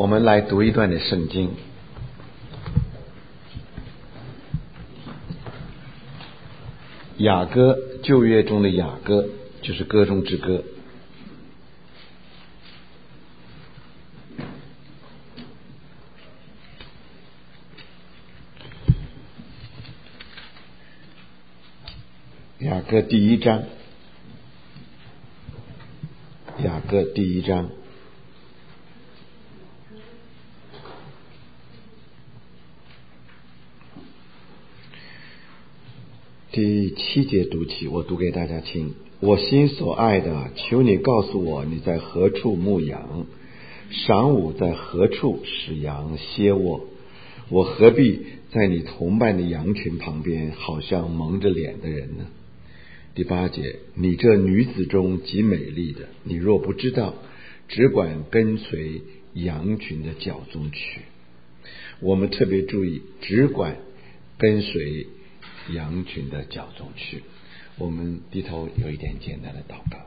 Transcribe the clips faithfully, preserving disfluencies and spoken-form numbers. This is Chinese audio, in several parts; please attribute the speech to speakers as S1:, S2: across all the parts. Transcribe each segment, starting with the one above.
S1: 我们来读一段的圣经。雅歌，旧约中的雅歌，就是歌中之歌。雅歌第一章，雅歌第一章，第七节读起，我读给大家听。我心所爱的，求你告诉我，你在何处牧羊？晌午在何处使羊歇卧？我何必在你同伴的羊群旁边，好像蒙着脸的人呢？第八节，你这女子中极美丽的，你若不知道，只管跟随羊群的脚踪去。我们特别注意，只管跟随羊群的脚踪去。我们低头有一点简单的祷告。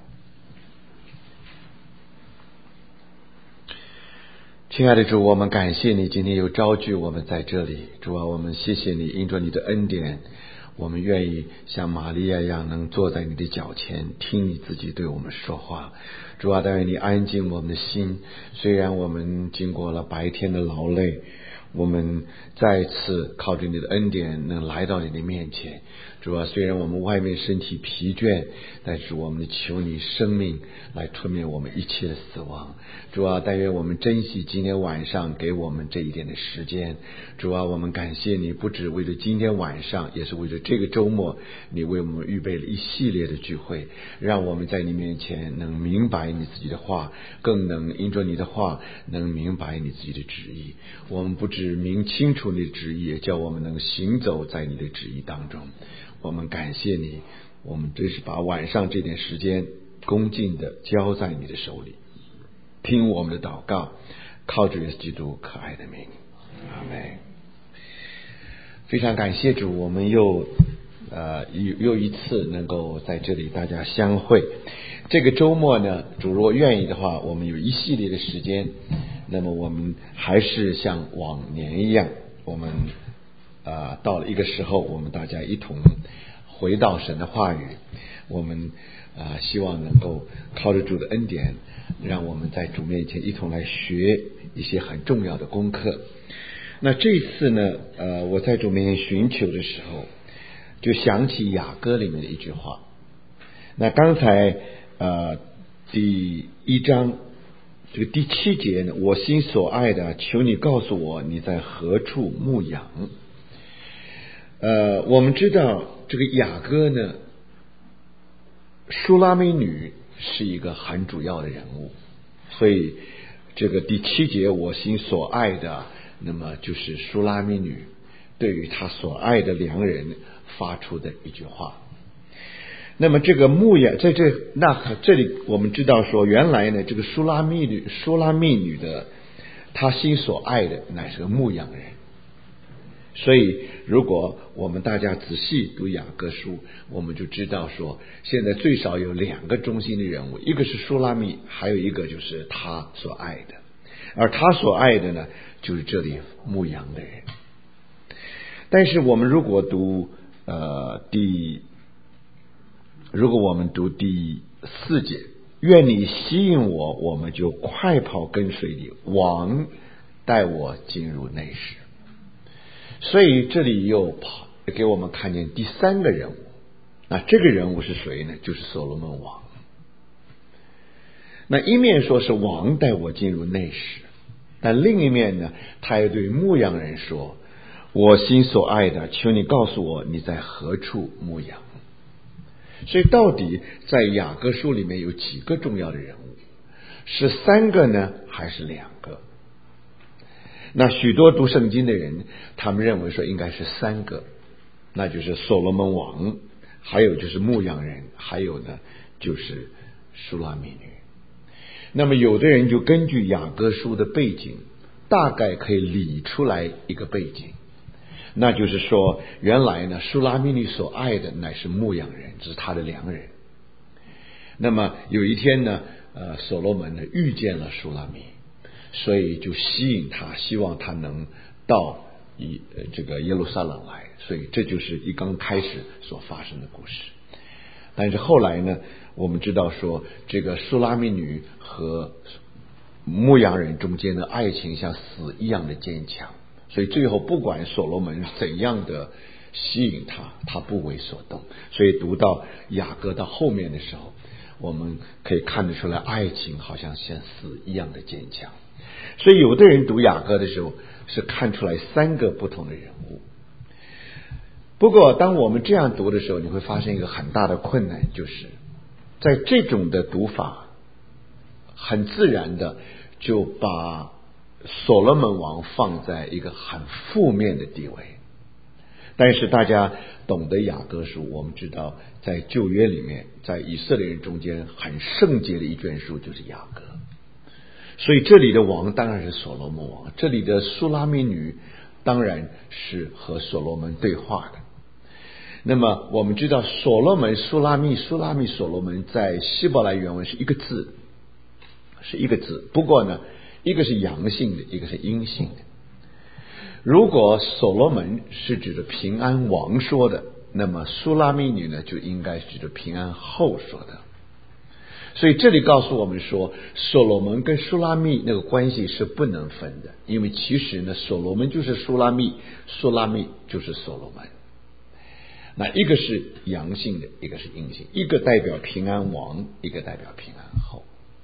S1: 亲爱的主，我们感谢你今天又召聚我们在这里。主啊，我们谢谢你，因着你的恩典，我们愿意像玛利亚一样能坐在你的脚前，听你自己对我们说话。主啊，但愿你安静我们的心，虽然我们经过了白天的劳累，我们再次靠着你的恩典能来到你的面前。主啊，虽然我们外面身体疲倦，但是我们求你生命来吞灭我们一切的死亡。主啊，但愿我们珍惜今天晚上给我们这一点的时间。主啊，我们感谢你，不只为了今天晚上，也是为了这个周末，你为我们预备了一系列的聚会，让我们在你面前能明白你自己的话，更能因着你的话能明白你自己的旨意。我们不只明清楚你的旨意，也叫我们能行走在你的旨意当中。我们感谢你，我们真是把晚上这点时间恭敬的交在你的手里，听我们的祷告，靠着耶稣基督可爱的名，阿们。非常感谢主，我们又呃又又一次能够在这里大家相会。这个周末呢，主若愿意的话，我们有一系列的时间，那么我们还是像往年一样，我们呃到了一个时候，我们大家一同回到神的话语，我们啊、呃，希望能够靠着主的恩典，让我们在主面前一同来学一些很重要的功课。那这一次呢，呃，我在主面前寻求的时候，就想起雅歌里面的一句话。那刚才呃第一章这个第七节呢，我心所爱的，求你告诉我你在何处牧羊。呃，我们知道这个雅歌呢，书拉美女是一个很主要的人物，所以这个第七节我心所爱的，那么就是书拉美女对于她所爱的良人发出的一句话。那么这个牧羊在这那这里我们知道说，原来呢这个书拉密女书拉密女的她心所爱的乃是个牧羊人。所以如果我们大家仔细读雅歌书，我们就知道说，现在最少有两个中心的人物，一个是书拉密，还有一个就是他所爱的，而他所爱的呢，就是这里牧羊的人。但是我们如果读呃第如果我们读第四节，愿你吸引我，我们就快跑跟随你，王带我进入内室。所以这里又跑给我们看见第三个人物，那这个人物是谁呢？就是所罗门王。那一面说是王带我进入内室，但另一面呢，他又对牧羊人说，我心所爱的，求你告诉我你在何处牧羊。所以到底在雅歌书里面有几个重要的人物？是三个呢，还是两个？那许多读圣经的人，他们认为说应该是三个，那就是所罗门王，还有就是牧羊人，还有呢就是书拉密女。那么有的人就根据雅歌书的背景，大概可以理出来一个背景，那就是说原来呢书拉密女所爱的乃是牧羊人，这是他的良人。那么有一天呢呃所罗门呢遇见了书拉密， 所以就吸引他，希望他能到以这个耶路撒冷来。所以这就是一刚开始所发生的故事。但是后来呢，我们知道说这个书拉密女和牧羊人中间的爱情像死一样的坚强，所以最后不管所罗门怎样的吸引他，他不为所动。所以读到雅歌到后面的时候，我们可以看得出来，爱情好像像死一样的坚强。所以有的人读雅歌的时候是看出来三个不同的人物。不过当我们这样读的时候，你会发现一个很大的困难，就是在这种的读法很自然的就把所罗门王放在一个很负面的地位。但是大家懂得雅歌书，我们知道在旧约里面，在以色列人中间很圣洁的一卷书就是雅歌。所以这里的王当然是所罗门王，这里的书拉密女当然是和所罗门对话的。那么我们知道所罗门、书拉密、书拉密、所罗门在希伯来原文是一个字，是一个字。不过呢，一个是阳性的，一个是阴性的。如果所罗门是指着平安王说的，那么书拉密女呢就应该是指着平安后说的。所以这里告诉我们说，所罗门跟书拉密那个关系是不能分的，因为其实呢，所罗门就是书拉密，书拉密就是所罗门。那一个是阳性的，一个是阴性，一个代表平安王，一个代表平安后。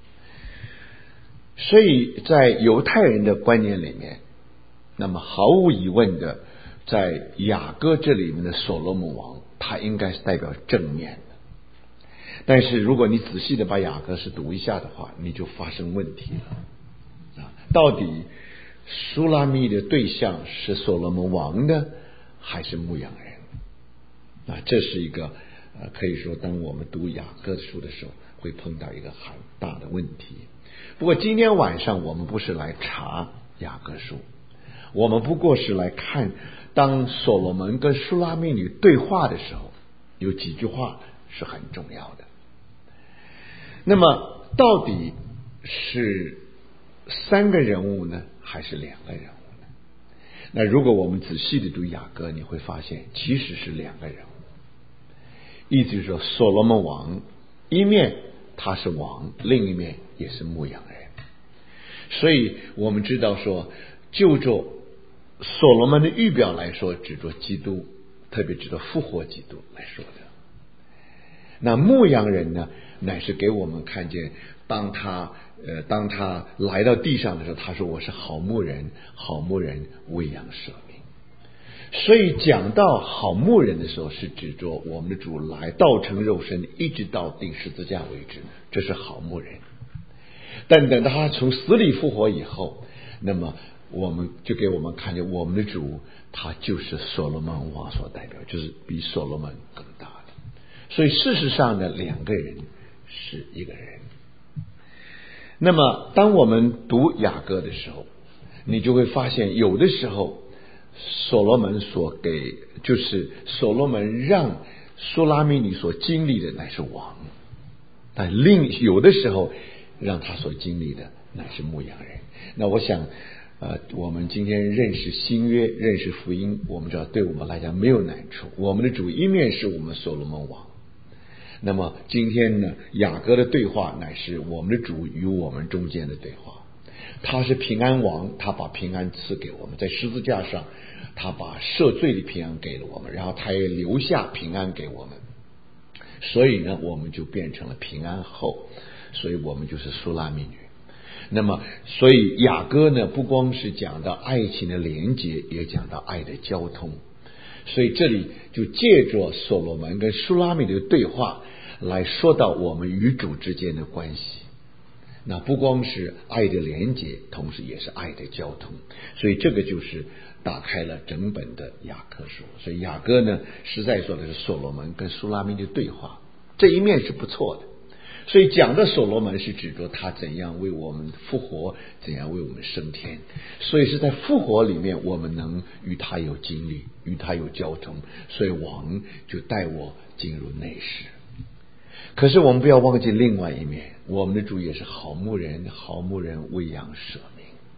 S1: 所以在犹太人的观念里面，那么毫无疑问的，在雅歌这里面的所罗门王，他应该是代表正面的。但是如果你仔细的把雅歌诗读一下的话，你就发生问题了。到底书拉密的对象是所罗门王呢，还是牧羊人？啊，这是一个呃，可以说当我们读雅歌书的时候会碰到一个很大的问题。不过今天晚上我们不是来查雅歌书，我们不过是来看当所罗门跟书拉密女对话的时候，有几句话是很重要的。那么到底是三个人物呢，还是两个人物呢？那如果我们仔细的读雅歌，你会发现其实是两个人物。意思就是说，所罗门王一面他是王，另一面也是牧羊人。所以我们知道说，就着所罗门的预表来说，指着基督，特别指着复活基督来说的。那牧羊人呢，乃是给我们看见，当他呃，当他来到地上的时候，他说我是好牧人，好牧人为羊舍命。所以讲到好牧人的时候，是指着我们的主来道成肉身，一直到钉十字架为止，这是好牧人。但等到他从死里复活以后，那么我们就给我们看见我们的主，他就是所罗门王所代表，就是比所罗门更大的。所以事实上呢，两个人是一个人。那么当我们读雅歌的时候，你就会发现有的时候所罗门所给，就是所罗门让书拉密女所经历的乃是王，但另有的时候让他所经历的乃是牧羊人。那我想呃，我们今天认识新约，认识福音，我们知道对我们来讲没有难处。我们的主一面是我们所罗门王，那么今天呢，雅歌的对话乃是我们的主与我们中间的对话。他是平安王，他把平安赐给我们，在十字架上他把赦罪的平安给了我们，然后他也留下平安给我们。所以呢，我们就变成了平安后，所以我们就是书拉密女。那么所以雅歌呢，不光是讲到爱情的连结，也讲到爱的交通。所以这里就借着所罗门跟书拉密的对话来说到我们与主之间的关系。那不光是爱的连结，同时也是爱的交通。所以这个就是打开了整本的雅歌书。所以雅歌呢，实在说的是所罗门跟书拉密的对话，这一面是不错的。所以讲的所罗门是指着他怎样为我们复活，怎样为我们升天。所以是在复活里面，我们能与他有经历，与他有交通。所以王就带我进入内室。可是我们不要忘记另外一面，我们的主也是好牧人，好牧人为羊舍命。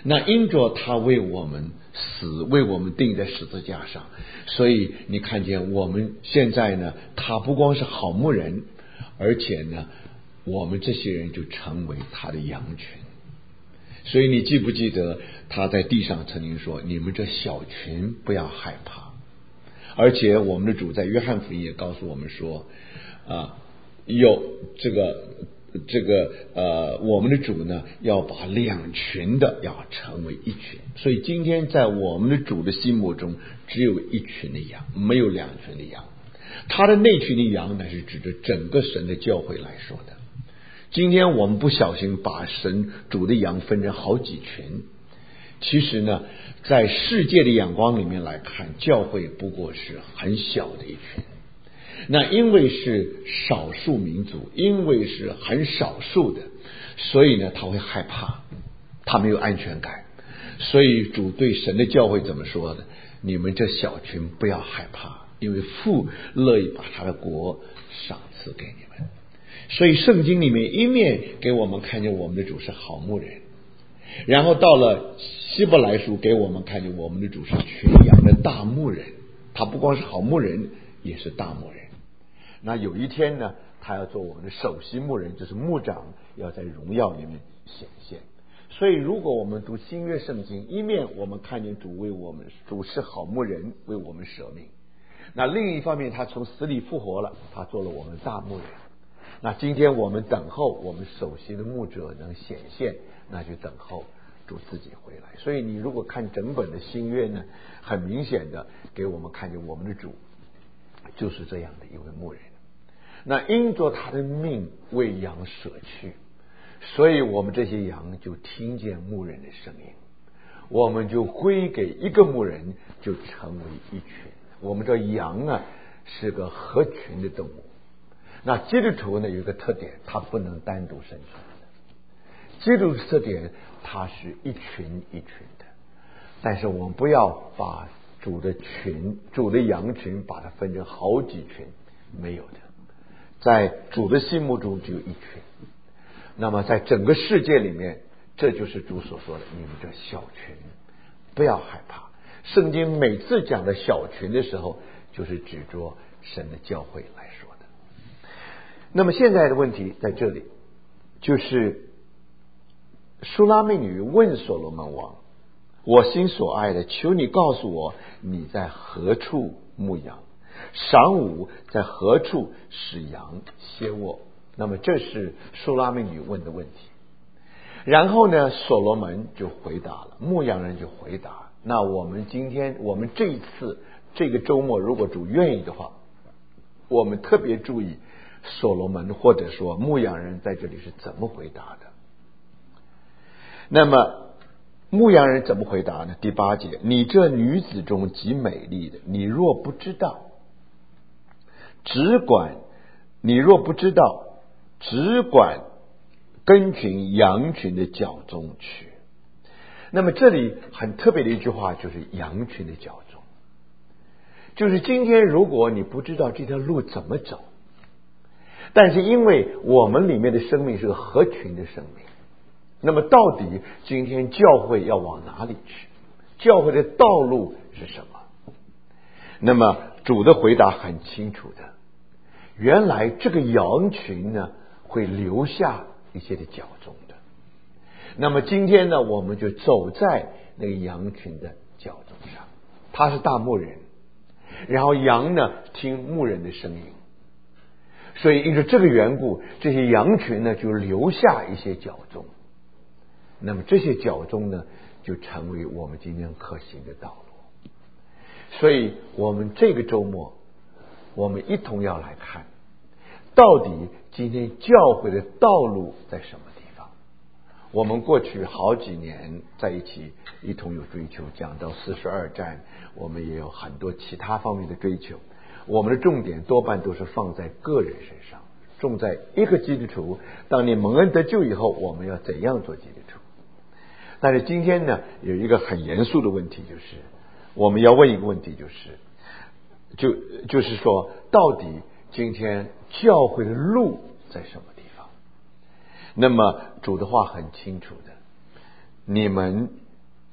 S1: 那因着他为我们死，为我们钉在十字架上，所以你看见我们现在呢，他不光是好牧人，而且呢，我们这些人就成为他的羊群。所以你记不记得他在地上曾经说，你们这小群不要害怕。而且我们的主在约翰福音也告诉我们说啊，有这个这个呃，我们的主呢要把两群的要成为一群。所以今天在我们的主的心目中，只有一群的羊，没有两群的羊。他的那群的羊呢，是指着整个神的教会来说的。今天我们不小心把神主的羊分成好几群，其实呢，在世界的眼光里面来看，教会不过是很小的一群。那因为是少数民族，因为是很少数的，所以呢，他会害怕，他没有安全感。所以主对神的教会怎么说的？你们这小群不要害怕，因为父乐意把他的国赏赐给你们。所以圣经里面一面给我们看见我们的主是好牧人，然后到了希伯来书给我们看见我们的主是群羊的大牧人。他不光是好牧人，也是大牧人。那有一天呢，他要做我们的首席牧人，就是牧长要在荣耀里面显现。所以如果我们读新约圣经，一面我们看见主为我们，主是好牧人，为我们舍命，那另一方面他从死里复活了，他做了我们大牧人。那今天我们等候我们首席的牧者能显现，那就等候主自己回来。所以你如果看整本的新约呢，很明显的给我们看见我们的主就是这样的一位牧人。那因着他的命为羊舍去，所以我们这些羊就听见牧人的声音，我们就归给一个牧人，就成为一群。我们这羊啊是个合群的动物。那基督徒呢有一个特点，它不能单独生存的。基督的特点，它是一群一群的。但是我们不要把主的群、主的羊群把它分成好几群，没有的。在主的心目中只有一群。那么在整个世界里面，这就是主所说的，你们这小群不要害怕。圣经每次讲的小群的时候，就是指着神的教会来说的。那么现在的问题在这里，就是书拉密女问所罗门王，我心所爱的，求你告诉我，你在何处牧羊？晌午在何处使羊歇卧？那么这是书拉密女问的问题。然后呢，所罗门就回答了，牧羊人就回答。那我们今天，我们这一次这个周末，如果主愿意的话，我们特别注意所罗门或者说牧羊人在这里是怎么回答的。那么牧羊人怎么回答呢？第八节，你这女子中极美丽的，你若不知道，只管你若不知道，只管跟群羊群的脚中去。那么这里很特别的一句话，就是羊群的脚中，就是今天如果你不知道这条路怎么走，但是因为我们里面的生命是个合群的生命，那么到底今天教会要往哪里去？教会的道路是什么？那么主的回答很清楚的，原来这个羊群呢会留下一些的脚中的。那么今天呢，我们就走在那个羊群的脚中上，他是大牧人，然后羊呢听牧人的声音，所以因着这个缘故，这些羊群呢就留下一些脚中。那么这些脚中呢，就成为我们今天可行的道路。所以我们这个周末，我们一同要来看，到底今天教会的道路在什么地方？我们过去好几年在一起，一同有追求，讲到四十二章，我们也有很多其他方面的追求。我们的重点多半都是放在个人身上，重在一个基督徒，当你蒙恩得救以后，我们要怎样做基督徒？但是今天呢，有一个很严肃的问题，就是我们要问一个问题，就是就就是说，到底今天教会的路在什么地方？那么主的话很清楚的，你们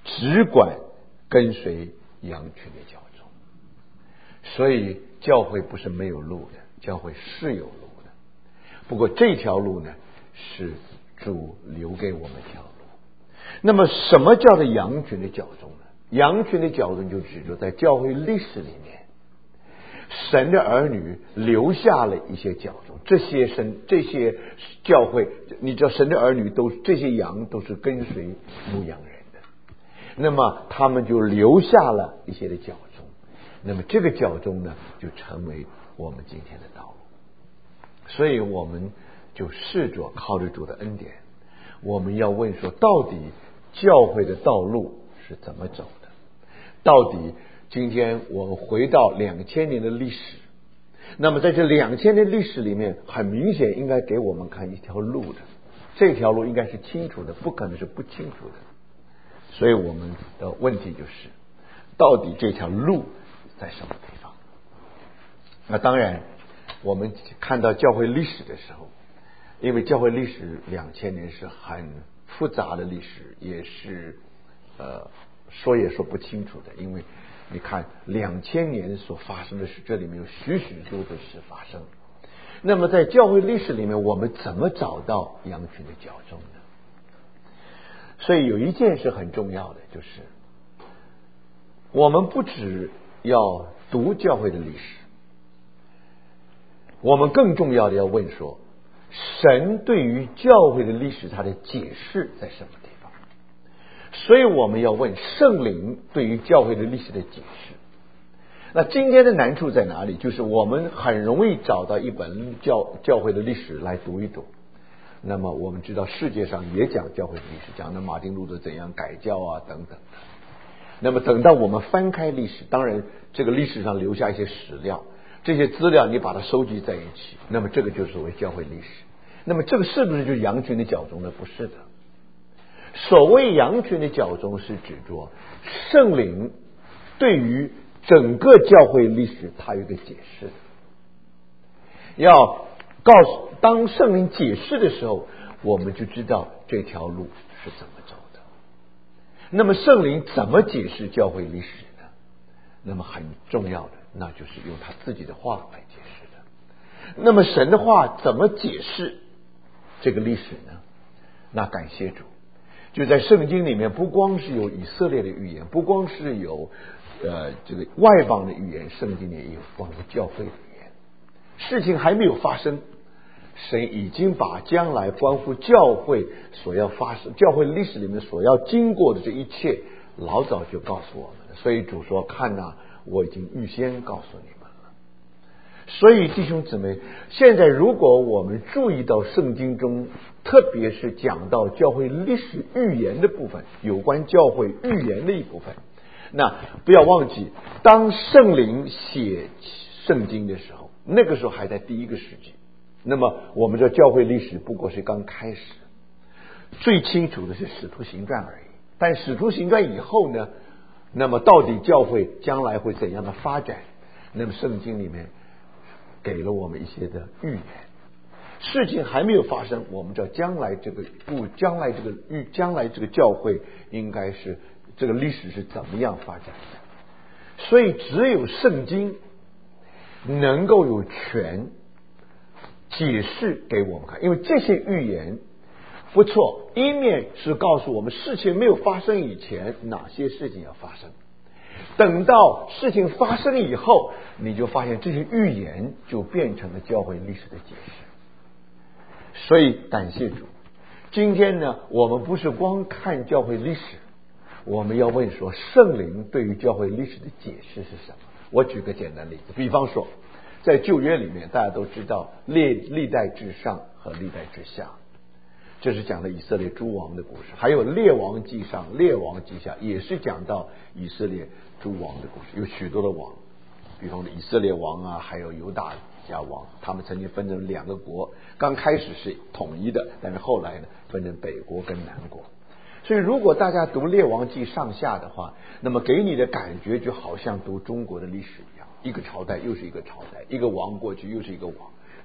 S1: 只管跟随羊群的脚踪。所以教会不是没有路的，教会是有路的。不过这条路呢，是主留给我们一条路。那么什么叫做羊群的脚踪呢？羊群的脚踪就指着在教会历史里面，神的儿女留下了一些脚踪。这些神这些教会，你知道神的儿女都这些羊都是跟随牧羊人的，那么他们就留下了一些的脚踪。那么这个脚踪呢，就成为我们今天的道路。所以我们就试着靠着主的恩典，我们要问说，到底教会的道路是怎么走的？到底今天我们回到两千年的历史，那么在这两千年历史里面，很明显应该给我们看一条路的，这条路应该是清楚的，不可能是不清楚的。所以我们的问题就是，到底这条路在什么地方？那当然我们看到教会历史的时候，因为教会历史两千年是很复杂的历史，也是呃说也说不清楚的。因为你看两千年所发生的事，这里面有许许多多的事发生。那么在教会历史里面，我们怎么找到羊群的脚踪呢？所以有一件事很重要的，就是我们不只要读教会的历史，我们更重要的要问说，神对于教会的历史它的解释在什么地方？所以我们要问圣灵对于教会的历史的解释。那今天的难处在哪里？就是我们很容易找到一本教教会的历史来读一读。那么我们知道世界上也讲教会的历史，讲的马丁路德怎样改教啊等等。那么等到我们翻开历史，当然这个历史上留下一些史料，这些资料你把它收集在一起，那么这个就是所谓教会历史。那么这个是不是就是羊群的脚踪呢？不是的。所谓羊群的脚踪是指着圣灵对于整个教会历史它有一个解释，要告诉当圣灵解释的时候，我们就知道这条路是怎么走的。那么圣灵怎么解释教会历史呢？那么很重要的，那就是用他自己的话来解释的。那么神的话怎么解释这个历史呢？那感谢主，就在圣经里面，不光是有以色列的预言，不光是有呃这个外邦的预言，圣经里也有关乎教会的预言。事情还没有发生，神已经把将来关乎教会所要发生、教会历史里面所要经过的这一切，老早就告诉我们了。所以主说：“看哪，我已经预先告诉你们了。”所以弟兄姊妹，现在如果我们注意到圣经中，特别是讲到教会历史预言的部分，有关教会预言的一部分，那不要忘记，当圣灵写圣经的时候，那个时候还在第一个世纪。那么我们这教会历史不过是刚开始，最清楚的是使徒行传而已。但使徒行传以后呢，那么到底教会将来会怎样的发展？那么圣经里面给了我们一些的预言。事情还没有发生，我们知道将来这个不将来这个预将来这个教会应该是这个历史是怎么样发展的。所以只有圣经能够有权解释给我们看，因为这些预言不错，一面是告诉我们事情没有发生以前哪些事情要发生，等到事情发生以后，你就发现这些预言就变成了教会历史的解释。所以感谢主，今天呢，我们不是光看教会历史，我们要问说圣灵对于教会历史的解释是什么。我举个简单例子，比方说在旧约里面，大家都知道历历代之上和历代之下，这是讲了以色列诸王的故事。还有列王记上、列王记下，也是讲到以色列诸王的故事。有许多的王，比方说以色列王啊，还有犹大家王，他们曾经分成两个国，刚开始是统一的，但是后来呢，分成北国跟南国。所以如果大家读列王记上下的话，那么给你的感觉就好像读中国的历史一样，一个朝代又是一个朝代，一个王过去又是一个王。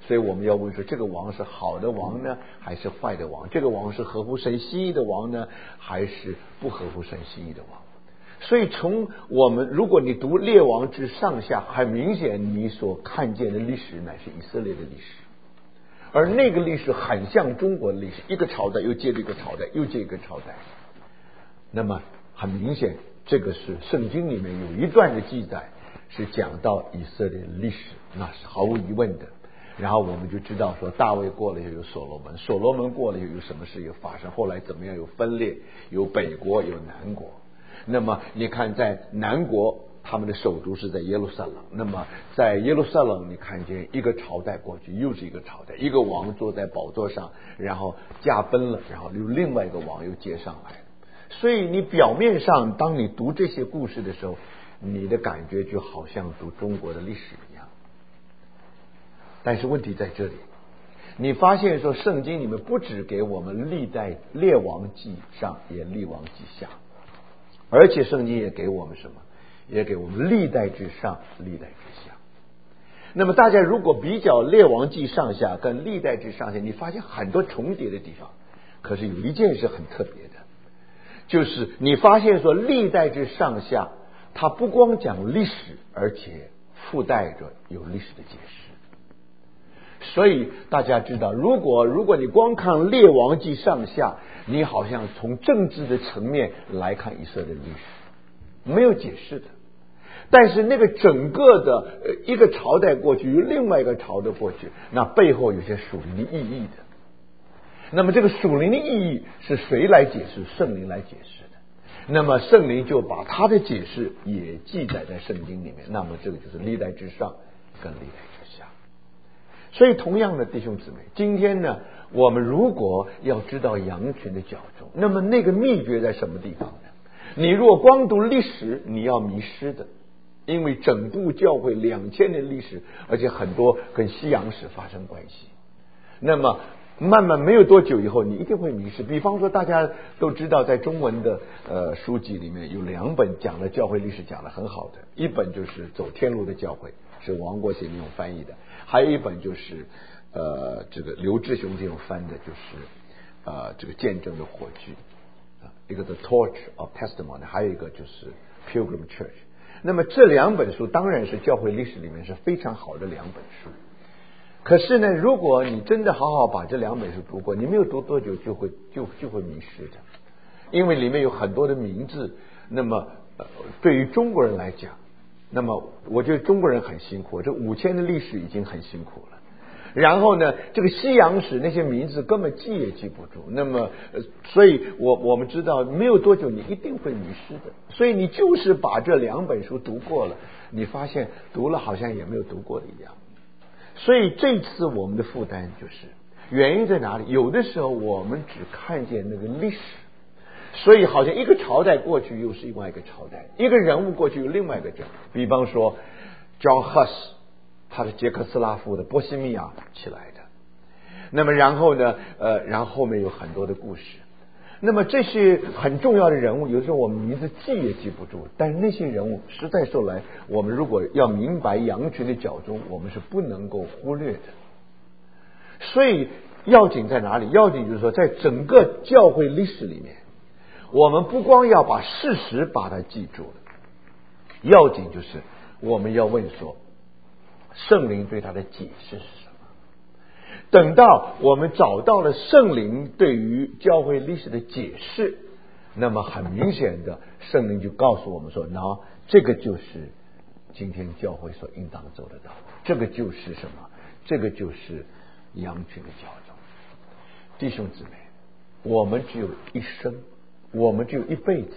S1: 所以我们要问说，这个王是好的王呢，还是坏的王？这个王是合乎神心意的王呢，还是不合乎神心意的王？所以从我们，如果你读列王之上下，很明显你所看见的历史乃是以色列的历史，而那个历史很像中国的历史，一个朝代又接着一个朝代，又接一个朝代。那么很明显，这个是圣经里面有一段的记载是讲到以色列的历史，那是毫无疑问的。然后我们就知道说，大卫过了又有所罗门，所罗门过了又有什么事又发生，后来怎么样有分裂，有北国有南国。那么你看在南国他们的首都是在耶路撒冷，那么在耶路撒冷你看见一个朝代过去又是一个朝代，一个王坐在宝座上，然后驾崩了，然后有另外一个王又接上来。所以你表面上当你读这些故事的时候，你的感觉就好像读中国的历史一样。但是问题在这里，你发现说圣经里面不只给我们历代列王记上，也列王记下，而且圣经也给我们什么？也给我们历代之上，历代之下。那么大家如果比较列王记上下跟历代之上下，你发现很多重叠的地方。可是有一件事很特别的，就是你发现说历代之上下，它不光讲历史，而且附带着有历史的解释。所以大家知道，如果如果你光看列王记上下，你好像从政治的层面来看以色列的历史，没有解释的。但是那个整个的一个朝代过去，有另外一个朝代过去，那背后有些属灵的意义的。那么这个属灵的意义是谁来解释？圣灵来解释的。那么圣灵就把他的解释也记载在圣经里面。那么这个就是历代之上跟历代之下。所以同样的弟兄姊妹，今天呢，我们如果要知道羊群的角种，那么那个秘诀在什么地方呢？你如果光读历史，你要迷失的，因为整部教会两千年历史，而且很多跟西洋史发生关系。那么慢慢没有多久以后，你一定会迷失。比方说，大家都知道，在中文的呃书籍里面有两本讲了教会历史讲得很好的，一本就是《走天路的教会》，是王国贤弟兄翻译的，还有一本就是呃这个刘志雄弟兄翻的，就是呃这个见证的火炬，一个 The Torch of Testimony， 还有一个就是 Pilgrim Church。那么这两本书当然是教会历史里面是非常好的两本书。可是呢，如果你真的好好把这两本书读过，你没有读多久就会就就会迷失的，因为里面有很多的名字。那么、呃、对于中国人来讲，那么我觉得中国人很辛苦，这五千的历史已经很辛苦了。然后呢，这个西洋史那些名字根本记也记不住。那么，呃、所以我我们知道，没有多久你一定会迷失的。所以你就是把这两本书读过了，你发现读了好像也没有读过的一样。所以这次我们的负担就是原因在哪里？有的时候我们只看见那个历史，所以好像一个朝代过去又是另外一个朝代，一个人物过去又另外一个人。比方说 John Huss， 他是捷克斯拉夫的波西米亚起来的。那么然后呢，呃，然后后面有很多的故事。那么这些很重要的人物，有时候我们名字记也记不住，但是那些人物实在说来，我们如果要明白羊群的角中，我们是不能够忽略的。所以要紧在哪里？要紧就是说，在整个教会历史里面，我们不光要把事实把它记住了，要紧就是我们要问说，圣灵对它的解释是什么？等到我们找到了圣灵对于教会历史的解释，那么很明显的，圣灵就告诉我们说，那这个就是今天教会所应当走的道路，这个就是什么？这个就是羊群的教种。弟兄姊妹，我们只有一生，我们只有一辈子。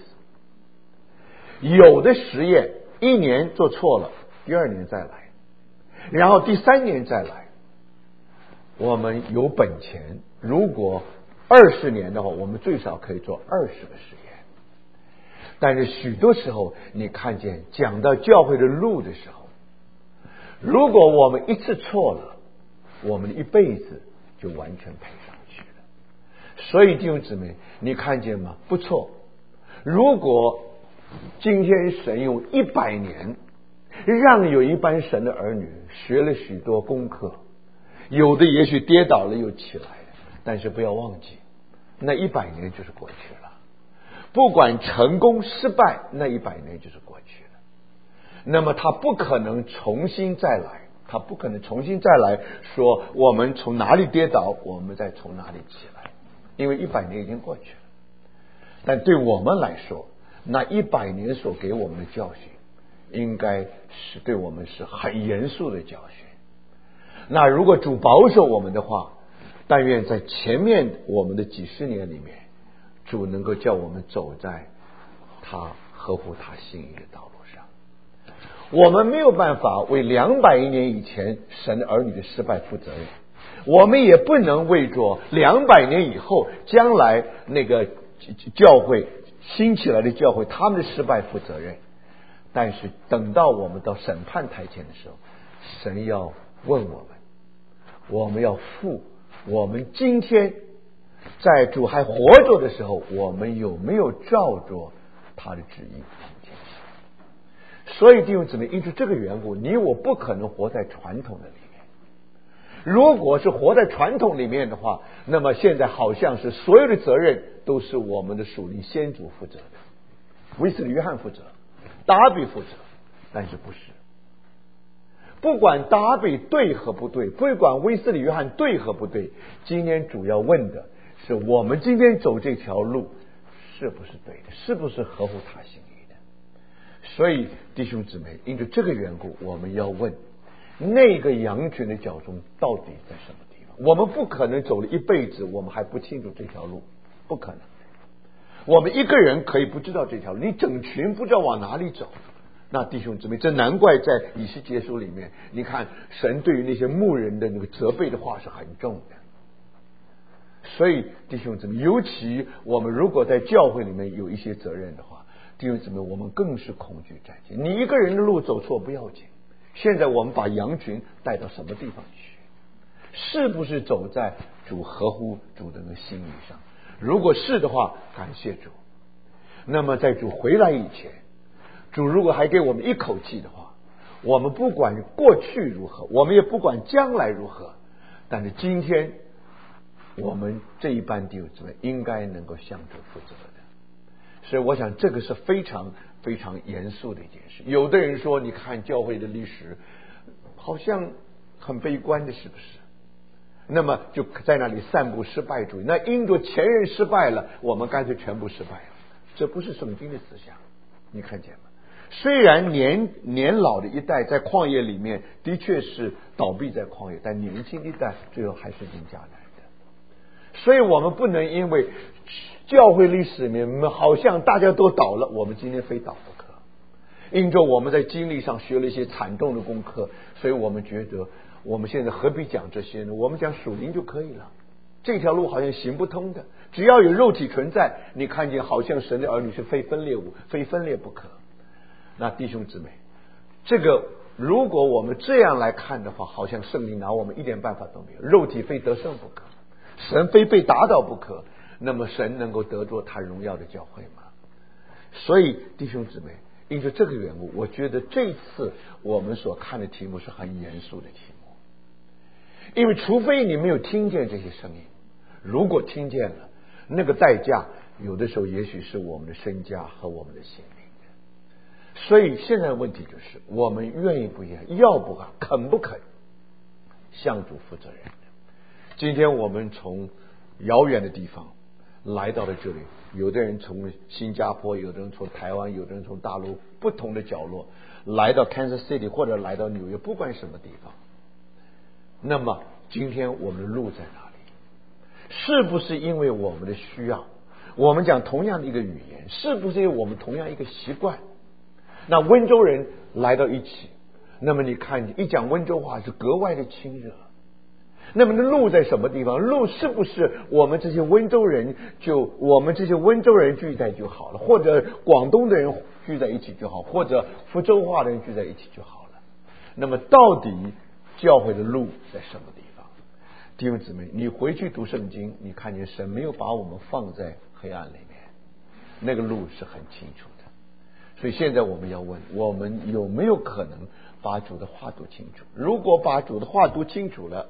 S1: 有的实验一年做错了，第二年再来，然后第三年再来。我们有本钱，如果二十年的话，我们最少可以做二十个实验。但是许多时候，你看见讲到教会的路的时候，如果我们一次错了，我们一辈子就完全赔上去了。所以弟兄姊妹，你看见吗？不错。如果今天神用一百年，让有一班神的儿女学了许多功课， 有的也许跌倒了又起来了，但是不要忘记，那一百年就是过去了。不管成功失败，那一百年就是过去了。那么他不可能重新再来，他不可能重新再来说我们从哪里跌倒，我们再从哪里起来，因为一百年已经过去了。但对我们来说，那一百年所给我们的教训，应该是对我们是很严肃的教训。那如果主保守我们的话，但愿在前面我们的几十年里面，主能够叫我们走在他合乎他心意的道路上。我们没有办法为两百年以前神儿女的失败负责任，我们也不能为着两百年以后将来那个教会兴起来的教会他们的失败负责任。但是等到我们到审判台前的时候，神要问我们，我们要负我们今天在主还活着的时候，我们有没有照着他的旨意前行。所以弟兄姊妹，因此这个缘故，你我不可能活在传统的里面。如果是活在传统里面的话，那么现在好像是所有的责任都是我们的属灵先祖负责的，威斯理约翰负责，达比负责，但是不是。不管达比对和不对，不管威斯理约翰对和不对，今天主要问的是我们今天走这条路是不是对的，是不是合乎他心意的。所以弟兄姊妹，因着这个缘故，我们要问那个羊群的脚中到底在什么地方。我们不可能走了一辈子我们还不清楚这条路，不可能。我们一个人可以不知道这条路，你整群不知道往哪里走。那弟兄姊妹，这难怪在以西结书里面，你看神对于那些牧人的那个责备的话是很重的。所以弟兄姊妹，尤其我们如果在教会里面有一些责任的话，弟兄姊妹，我们更是恐惧战兢。你一个人的路走错不要紧，现在我们把羊群带到什么地方去？是不是走在主合乎主的那个心意上？如果是的话，感谢主。那么在主回来以前，主如果还给我们一口气的话，我们不管过去如何，我们也不管将来如何，但是今天我们这一班弟兄姊妹应该能够向主负责的。所以我想这个是非常非常严肃的一件事。有的人说，你看教会的历史好像很悲观的，是不是？那么就在那里散布失败主义，那因着前人失败了，我们干脆全部失败了。这不是圣经的思想，你看见吗？虽然年年老的一代在旷野里面的确是倒闭在旷野，但年轻一代最后还是赢家来的。所以我们不能因为教会历史里面好像大家都倒了，我们今天非倒不可。因着我们在经历上学了一些惨重的功课，所以我们觉得我们现在何必讲这些呢？我们讲属灵就可以了。这条路好像行不通的，只要有肉体存在，你看见好像神的儿女是非分裂物，非分裂不可。那弟兄姊妹，这个如果我们这样来看的话，好像圣灵拿我们一点办法都没有，肉体非得胜不可，神非被打倒不可，那么神能够得着他荣耀的教会吗？所以弟兄姊妹，因着这个缘故，我觉得这次我们所看的题目是很严肃的题目。因为除非你没有听见这些声音，如果听见了，那个代价有的时候也许是我们的身家和我们的性命。所以现在的问题就是，我们愿意不愿意，要不啊，肯不肯向主负责任的。今天我们从遥远的地方来到了这里，有的人从新加坡，有的人从台湾，有的人从大陆不同的角落来到 Kansas City 或者来到纽约，不管什么地方。那么今天我们的路在哪里？是不是因为我们的需要？我们讲同样的一个语言，是不是因为我们同样一个习惯？那温州人来到一起，那么你看一讲温州话是格外的亲热。那么路在什么地方？路是不是我们这些温州人就我们这些温州人聚在就好了，或者广东的人聚在一起就好，或者福州话的人聚在一起就好了？那么到底教会的路在什么地方？弟兄姊妹，你回去读圣经，你看见神没有把我们放在黑暗里面，那个路是很清楚的。所以现在我们要问，我们有没有可能把主的话读清楚？如果把主的话读清楚了，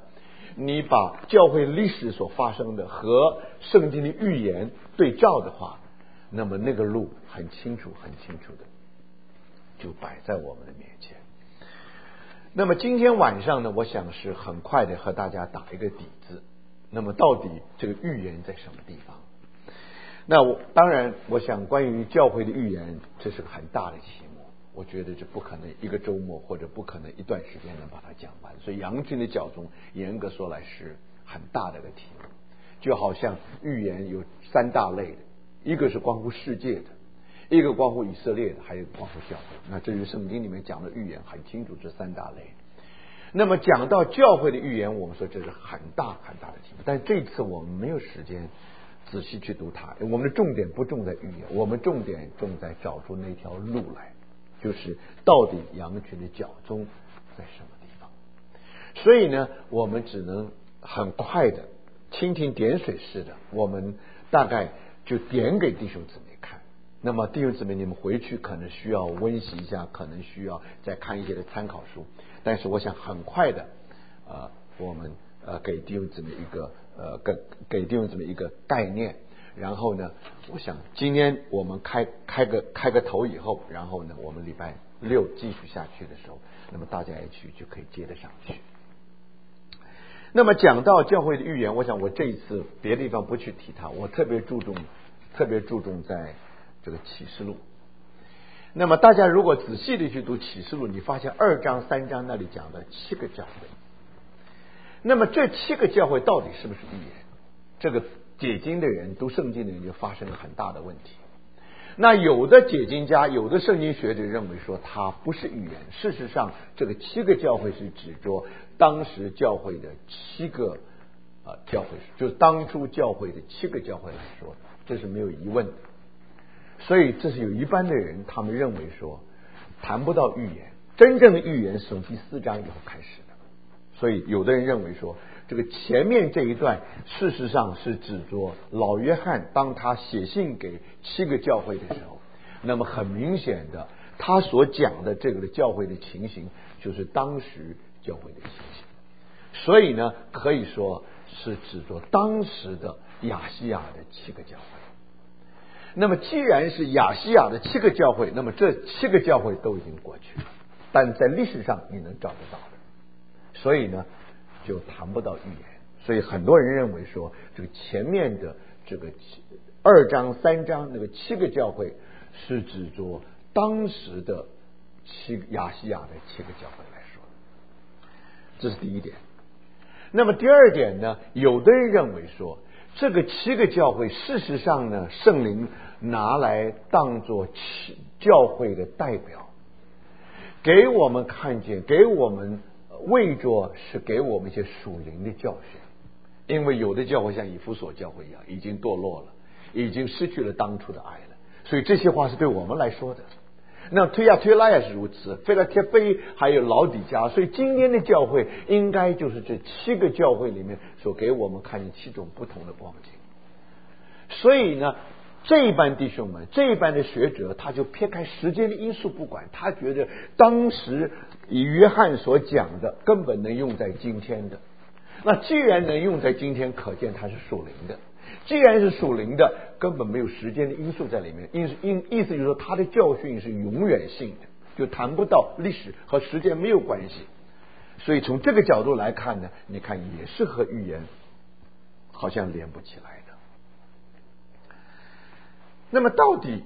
S1: 你把教会历史所发生的和圣经的预言对照的话，那么那个路很清楚很清楚的就摆在我们的面前。那么今天晚上呢，我想是很快的和大家打一个底子。那么到底这个预言在什么地方？那我当然我想关于教会的预言，这是个很大的题目，我觉得这不可能一个周末或者不可能一段时间能把它讲完。所以杨军的教宗严格说来是很大的一个题目，就好像预言有三大类的，一个是关乎世界的，一个关乎以色列的，还有关乎教会。那这是圣经里面讲的预言很清楚，这三大类。那么讲到教会的预言，我们说这是很大很大的题目，但这次我们没有时间仔细去读它。我们的重点不重在预言，我们重点重在找出那条路来，就是到底羊群的脚踪在什么地方。所以呢，我们只能很快的蜻蜓点水似的，我们大概就点给弟兄姊妹看。那么弟兄姊妹，你们回去可能需要温习一下，可能需要再看一些的参考书。但是我想很快的，呃，我们呃给弟兄姊妹一个呃给给弟兄姊妹一个概念。然后呢，我想今天我们开开个开个头以后，然后呢，我们礼拜六继续下去的时候，那么大家一起就可以接得上去。那么讲到教会的预言，我想我这一次别的地方不去提它，我特别注重特别注重在这个启示录。那么大家如果仔细的去读启示录，你发现二章三章那里讲的七个教会，那么这七个教会到底是不是预言？这个解经的人读圣经的人就发生了很大的问题。那有的解经家，有的圣经学者认为说它不是预言，事实上这个七个教会是指着当时教会的七个呃教会，就是当初教会的七个教会来说，这是没有疑问的。所以这是有一般的人他们认为说谈不到预言，真正的预言是从第四章以后开始的。所以有的人认为说这个前面这一段事实上是指着老约翰当他写信给七个教会的时候，那么很明显的他所讲的这个的教会的情形就是当时教会的情形，所以呢可以说是指着当时的亚细亚的七个教会。那么既然是亚细亚的七个教会，那么这七个教会都已经过去了，但在历史上你能找得到的，所以呢就谈不到预言。所以很多人认为说这个前面的这个二章三章那个七个教会是指着当时的七亚细亚的七个教会来说，这是第一点。那么第二点呢，有的人认为说这个七个教会事实上呢，圣灵拿来当作教会的代表，给我们看见，给我们为着是给我们一些属灵的教训。因为有的教会像以弗所教会一样已经堕落了，已经失去了当初的爱了，所以这些话是对我们来说的。那推亚推拉也是如此，腓拉铁非还有老底嘉，所以今天的教会应该就是这七个教会里面所给我们看见七种不同的光景。所以呢，这一班弟兄们，这一班的学者，他就撇开时间的因素不管，他觉得当时以约翰所讲的根本能用在今天的。那既然能用在今天，可见它是属灵的。既然是属灵的，根本没有时间的因素在里面，意意意思就是说，他的教训是永远性的，就谈不到历史和时间没有关系。所以从这个角度来看呢，你看也是和预言好像连不起来的。那么到底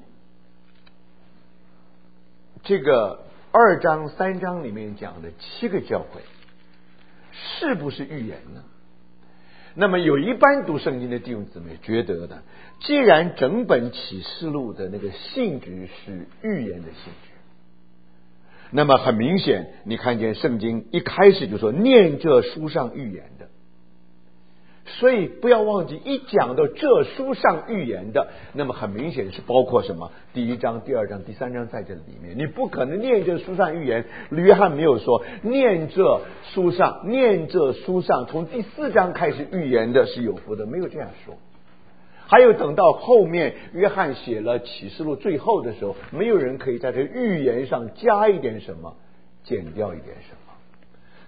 S1: 这个二章三章里面讲的七个教会是不是预言呢？那么有一般读圣经的弟兄姊妹觉得呢，既然整本启示录的那个性质是预言的性质，那么很明显你看见圣经一开始就说念这书上预言的，所以不要忘记一讲到这书上预言的，那么很明显是包括什么？第一章第二章第三章在这里面，你不可能念这书上预言。约翰没有说念这书上念这书上从第四章开始预言的是有福的，没有这样说。还有等到后面约翰写了启示录最后的时候，没有人可以在这预言上加一点什么减掉一点什么。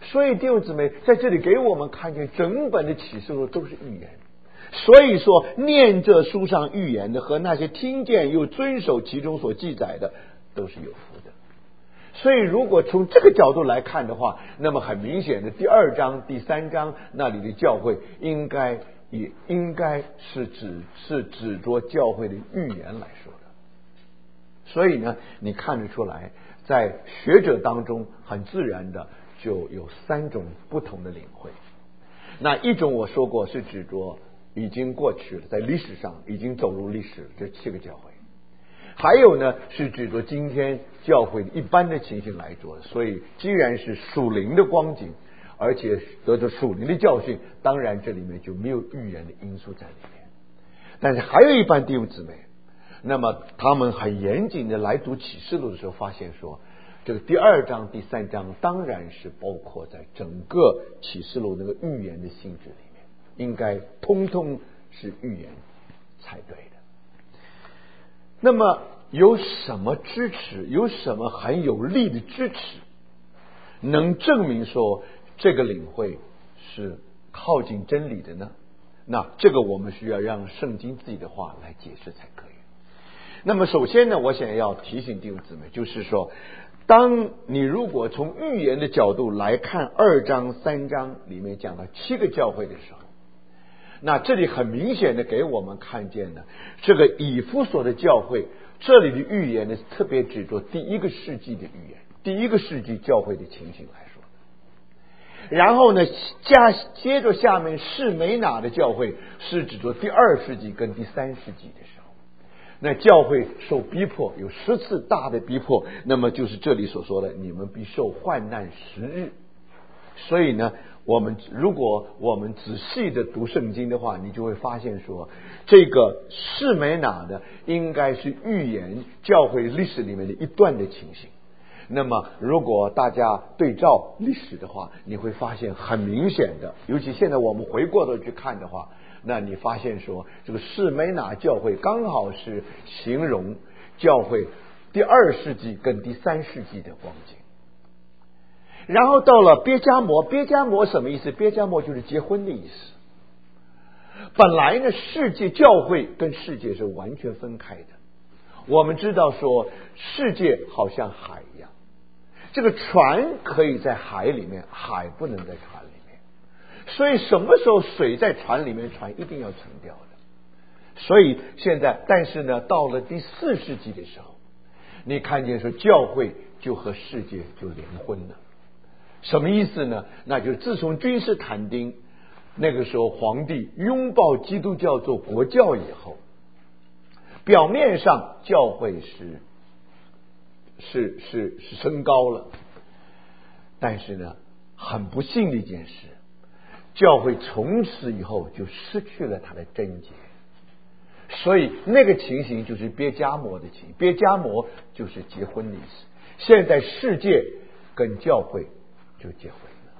S1: 所以弟兄姊妹在这里给我们看见整本的启示录都是预言。所以说念这书上预言的和那些听见又遵守其中所记载的都是有福的。所以如果从这个角度来看的话，那么很明显的第二章第三章那里的教会应该也应该是指是指着教会的预言来说的。所以呢你看得出来在学者当中很自然的就有三种不同的领会。那一种我说过是指着已经过去了，在历史上已经走入历史了这七个教会。还有呢是指着今天教会一般的情形来说，所以既然是属灵的光景，而且得着属灵的教训，当然这里面就没有预言的因素在里面。但是还有一般弟兄姊妹，那么他们很严谨的来读启示录的时候，发现说这个第二章第三章当然是包括在整个启示录那个预言的性质里面，应该通通是预言才对的。那么有什么支持，有什么很有力的支持能证明说这个领会是靠近真理的呢？那这个我们需要让圣经自己的话来解释才可以。那么首先呢，我想要提醒弟兄姊妹，就是说当你如果从预言的角度来看二章三章里面讲到七个教会的时候，那这里很明显的给我们看见的这个以弗所的教会，这里的预言呢特别指着第一个世纪的预言，第一个世纪教会的情形来说。然后呢加接着下面士美拿的教会是指着第二世纪跟第三世纪的时候，那教会受逼迫，有十次大的逼迫，那么就是这里所说的你们必受患难十日。所以呢我们如果我们仔细的读圣经的话，你就会发现说这个士美拿的应该是预言教会历史里面的一段的情形。那么如果大家对照历史的话，你会发现很明显的，尤其现在我们回过头去看的话，那你发现说这个士美拿教会刚好是形容教会第二世纪跟第三世纪的光景。然后到了别迦摩，别迦摩什么意思？别迦摩就是结婚的意思。本来呢世界教会跟世界是完全分开的，我们知道说世界好像海一样，这个船可以在海里面，海不能在船里面。所以什么时候水在船里面，船一定要沉掉的。所以现在但是呢到了第四世纪的时候，你看见说教会就和世界就联婚了。什么意思呢？那就是自从君士坦丁那个时候皇帝拥抱基督教做国教以后，表面上教会是是是是升高了，但是呢很不幸的一件事，教会从此以后就失去了它的贞洁。所以那个情形就是别迦摩的情形，别迦摩就是结婚的意思。现在世界跟教会就结婚了。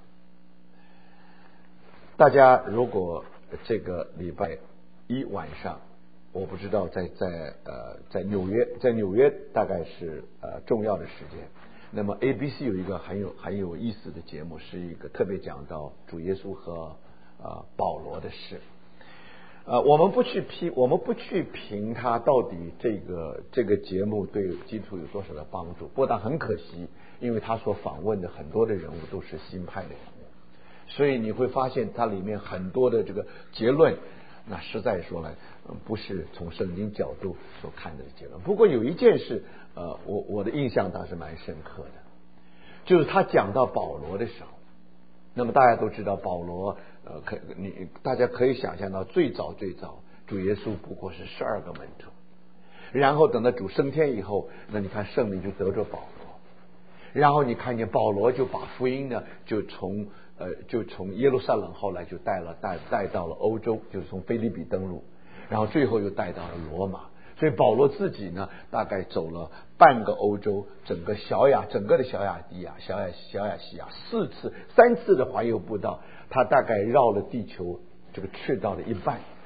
S1: 大家如果这个礼拜一晚上，我不知道在在呃在纽约，在纽约大概是呃重要的时间。那么 A B C 有一个很有很有意思的节目，是一个特别讲到主耶稣和呃保罗的事。呃，我们不去批，我们不去评他到底这个这个节目对基督徒有多少的帮助。不过但很可惜，因为他所访问的很多的人物都是新派的人物，所以你会发现它里面很多的这个结论，那实在说来，不是从圣经角度所看的结论。不过有一件事，呃，我我的印象倒是蛮深刻的，就是他讲到保罗的时候。那么大家都知道保罗，呃，可你大家可以想象到最早最早主耶稣不过是十二个门徒，然后等到主升天以后，那你看圣灵就得着保罗，然后你看见保罗就把福音呢就从呃就从耶路撒冷后来就带了带带到了欧洲，就是从腓立比登陆，然后最后又带到了罗马。所以保罗自己呢大概走了半个欧洲，整个小亚整个的小亚地亚小亚小亚细亚四次三次的环游步道，他大概绕了地球这个赤道的一半。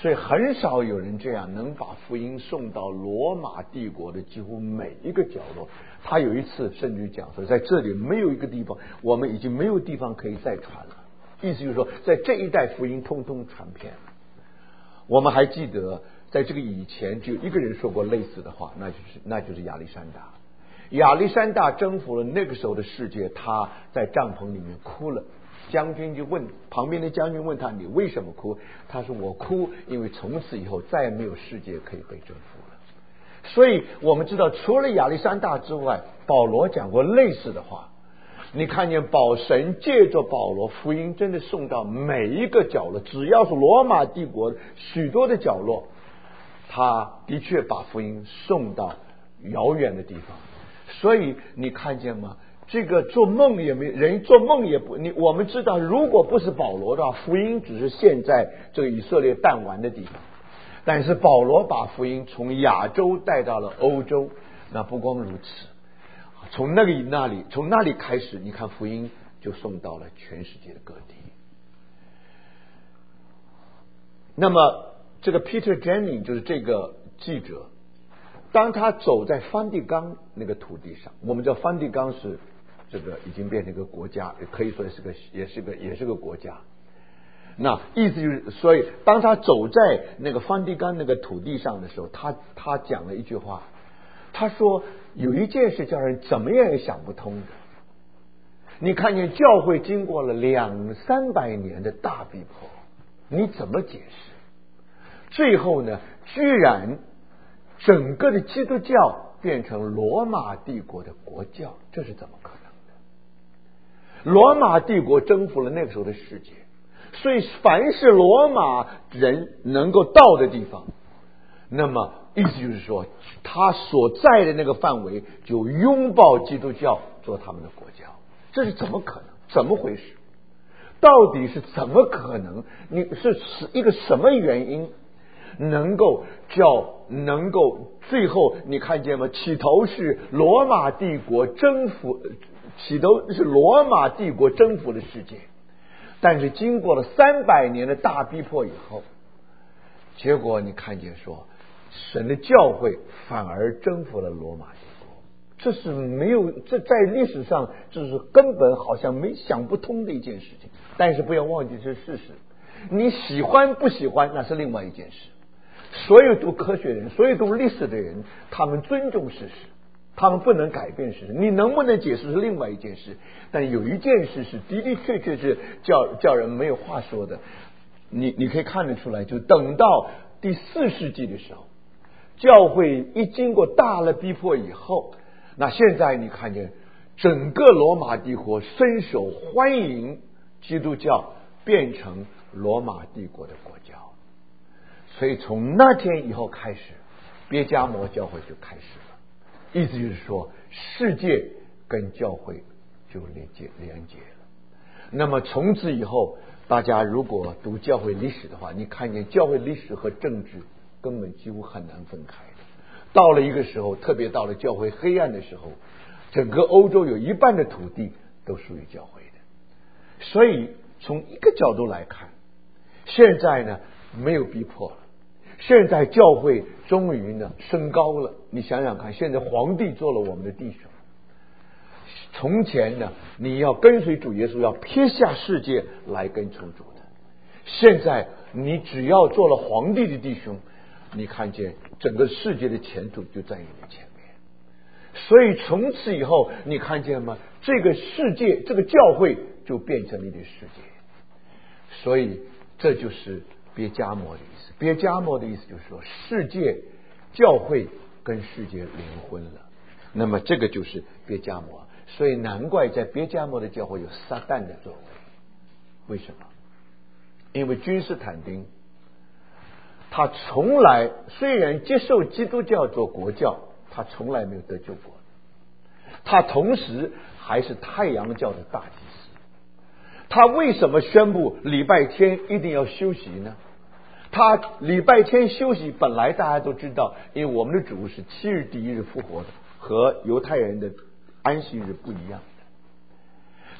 S1: 所以很少有人这样能把福音送到罗马帝国的几乎每一个角落。他有一次甚至讲说，在这里没有一个地方，我们已经没有地方可以再传了。意思就是说，在这一代福音通通传遍了。我们还记得，在这个以前只有一个人说过类似的话，那就是那就是亚历山大。亚历山大征服了那个时候的世界，他在帐篷里面哭了。将军就问旁边的将军问他，你为什么哭？他说，我哭因为从此以后再也没有世界可以被征服了。所以我们知道，除了亚历山大之外，保罗讲过类似的话。你看见保神借着保罗，福音真的送到每一个角落，只要是罗马帝国许多的角落，他的确把福音送到遥远的地方。所以你看见吗？这个做梦也没人做梦也不，你我们知道，如果不是保罗的话，福音只是现在这个以色列弹丸的地方。但是保罗把福音从亚洲带到了欧洲，那不光如此，从那里那里从那里开始，你看福音就送到了全世界的各地。那么这个 Peter Jennings 就是这个记者，当他走在梵蒂冈那个土地上，我们知道梵蒂冈是这个已经变成一个国家，也可以说是个也是个也是个国家。那意思就是，所以当他走在那个梵蒂冈那个土地上的时候，他他讲了一句话，他说有一件事叫人怎么样也想不通的。你看见教会经过了两三百年的大逼迫，你怎么解释？最后呢，居然整个的基督教变成罗马帝国的国教，这是怎么可能的？罗马帝国征服了那个时候的世界，所以凡是罗马人能够到的地方，那么意思就是说，他所在的那个范围就拥抱基督教做他们的国教。这是怎么可能？怎么回事？到底是怎么可能？你是一个什么原因能够叫能够最后你看见吗？起头是罗马帝国征服，起头是罗马帝国征服了世界，但是经过了三百年的大逼迫以后，结果你看见说，神的教会反而征服了罗马帝国，这是没有，这在历史上这是根本好像没想不通的一件事情。但是不要忘记这是事实，你喜欢不喜欢那是另外一件事。所有读科学人，所有读历史的人，他们尊重事实，他们不能改变事实。你能不能解释是另外一件事，但有一件事是的的确确是叫叫人没有话说的。你你可以看得出来，就等到第四世纪的时候，教会一经过大的逼迫以后，那现在你看见整个罗马帝国伸手欢迎基督教变成罗马帝国的国教。所以从那天以后开始，别迦摩教会就开始了。意思就是说，世界跟教会就连接连接了。那么从此以后，大家如果读教会历史的话，你看见教会历史和政治根本几乎很难分开的。到了一个时候，特别到了教会黑暗的时候，整个欧洲有一半的土地都属于教会的。所以从一个角度来看，现在呢没有逼迫了，现在教会终于呢升高了。你想想看，现在皇帝做了我们的弟兄。从前呢，你要跟随主耶稣，要撇下世界来跟从主的。现在你只要做了皇帝的弟兄，你看见整个世界的前途就在你的前面。所以从此以后，你看见吗？这个世界，这个教会就变成你的世界。所以这就是别迦摩的意思。别迦摩的意思就是说，世界教会跟世界联婚了。那么这个就是别迦摩。所以难怪在别迦摩的教会有撒旦的作为。为什么？因为君士坦丁他从来虽然接受基督教做国教，他从来没有得救过。他同时还是太阳教的大祭司。他为什么宣布礼拜天一定要休息呢？他礼拜天休息本来大家都知道，因为我们的主是七日第一日复活的，和犹太人的安息日不一样的。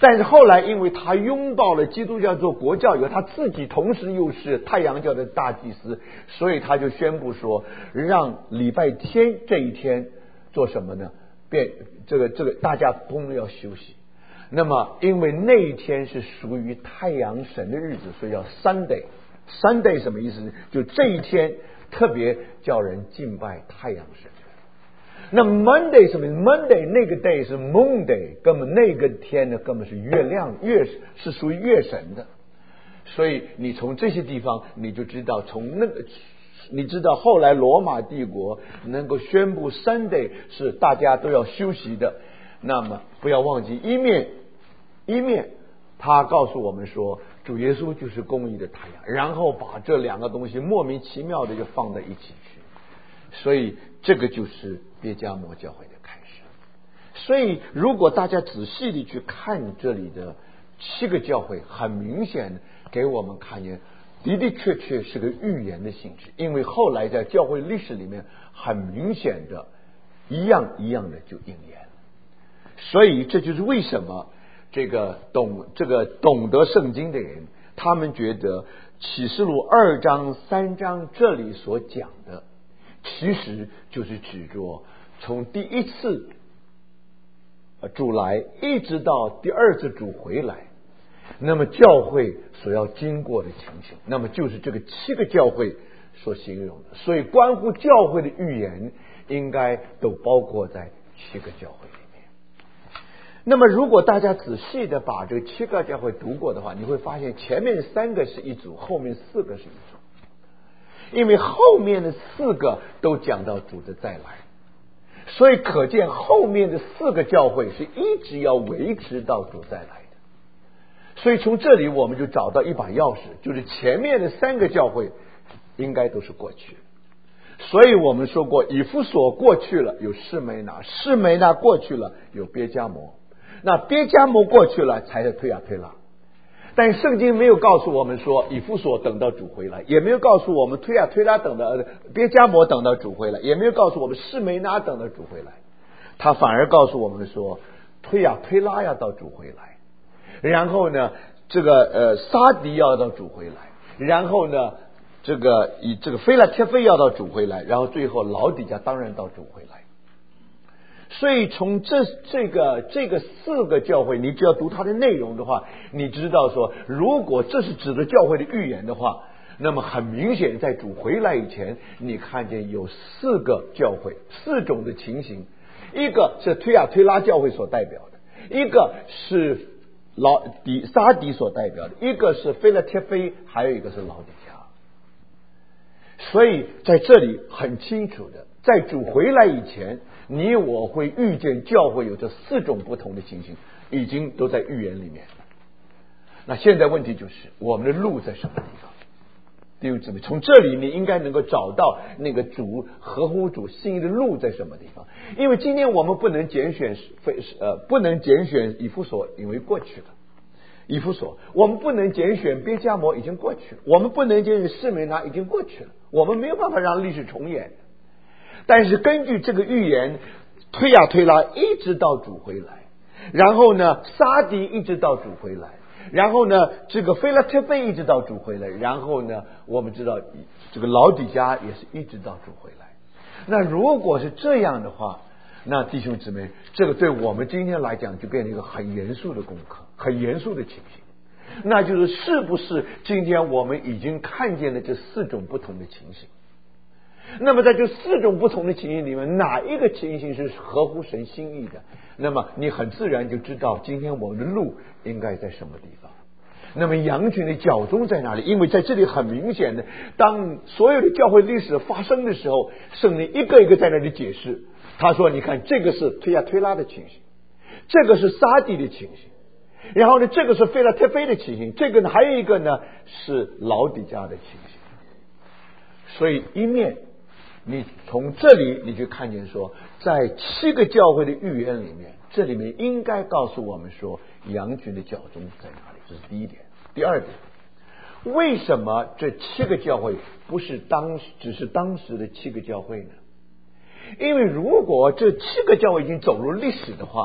S2: 但是后来因为他拥抱了基督教做国教以后，他自己同时又是太阳教的大祭司，所以他就宣布说，让礼拜天这一天做什么呢？变这个这个大家通通要休息。那么因为那一天是属于太阳神的日子，所以叫 Sunday。Sunday 什么意思呢？就这一天特别叫人敬拜太阳神。那 Monday 什么 ？Monday 那个 day 是 Moon Day， 根本那个天呢，根本是月亮月是属于月神的。所以你从这些地方你就知道，从那个你知道后来罗马帝国能够宣布 Sunday 是大家都要休息的，那么不要忘记一面一面他告诉我们说，主耶稣就是公义的太阳，然后把这两个东西莫名其妙的就放在一起去。所以这个就是别迦摩教会的开始。所以如果大家仔细的去看这里的七个教会，很明显给我们看见的的确确是个预言的性质，因为后来在教会历史里面很明显的一样一样的就应验。所以这就是为什么这个懂这个懂得圣经的人，他们觉得启示录二章三章这里所讲的其实就是指着从第一次主来一直到第二次主回来，那么教会所要经过的情形，那么就是这个七个教会所形容的。所以关乎教会的预言应该都包括在七个教会里面。那么如果大家仔细的把这个七个教会读过的话，你会发现前面三个是一组，后面四个是一组。因为后面的四个都讲到主的再来，所以可见后面的四个教会是一直要维持到主再来的。所以从这里我们就找到一把钥匙，就是前面的三个教会应该都是过去。所以我们说过，以弗所过去了，有士梅拿，士梅拿过去了，有别迦摩，那别迦摩过去了才是推雅推拉。但圣经没有告诉我们说以弗所等到主回来，也没有告诉我们推雅推拉等到别迦摩等到主回来，也没有告诉我们士梅拿等到主回来。他反而告诉我们说推雅推拉要到主回来，然后呢这个呃撒迪要到主回来，然后呢这个以这个菲拉帖菲要到主回来，然后最后老底嘉当然到主回来。所以从这这个这个四个教会，你只要读它的内容的话，你知道说，如果这是指的教会的预言的话，那么很明显在主回来以前，你看见有四个教会，四种的情形。一个是推雅推拉教会所代表的，一个是老底撒底所代表的，一个是菲拉帖菲，还有一个是老底嘉。所以在这里很清楚的，在主回来以前，你我会遇见教会有这四种不同的情形，已经都在预言里面。那现在问题就是我们的路在什么地方？弟兄姊妹，从这里你应该能够找到那个主合乎主心意的路在什么地方。因为今天我们不能拣选呃不能拣选以弗所，因为过去了。以弗所，我们不能拣选别迦摩，已经过去了。我们不能拣选士梅拿，已经过去了。我们没有办法让历史重演。但是根据这个预言，推呀推拉一直到主回来，然后呢撒迪一直到主回来，然后呢这个菲拉帖菲一直到主回来，然后呢我们知道这个老底嘉也是一直到主回来。那如果是这样的话，那弟兄姊妹，这个对我们今天来讲就变成一个很严肃的功课，很严肃的情形。那就是是不是今天我们已经看见了这四种不同的情形？那么在这四种不同的情形里面，哪一个情形是合乎神心意的？那么你很自然就知道今天我们的路应该在什么地方。那么羊群的脚踪在哪里？因为在这里很明显的，当所有的教会历史发生的时候，圣灵一个一个在那里解释。他说你看，这个是推呀推拉的情形，这个是撒底的情形，然后呢这个是菲拉帖菲的情形，这个呢还有一个呢是老底嘉的情形。所以一面你从这里你就看见说，在七个教会的预言里面，这里面应该告诉我们说羊群的脚踪在哪里，这是第一点。第二点，为什么这七个教会不是当只是当时的七个教会呢？因为如果这七个教会已经走入历史的话，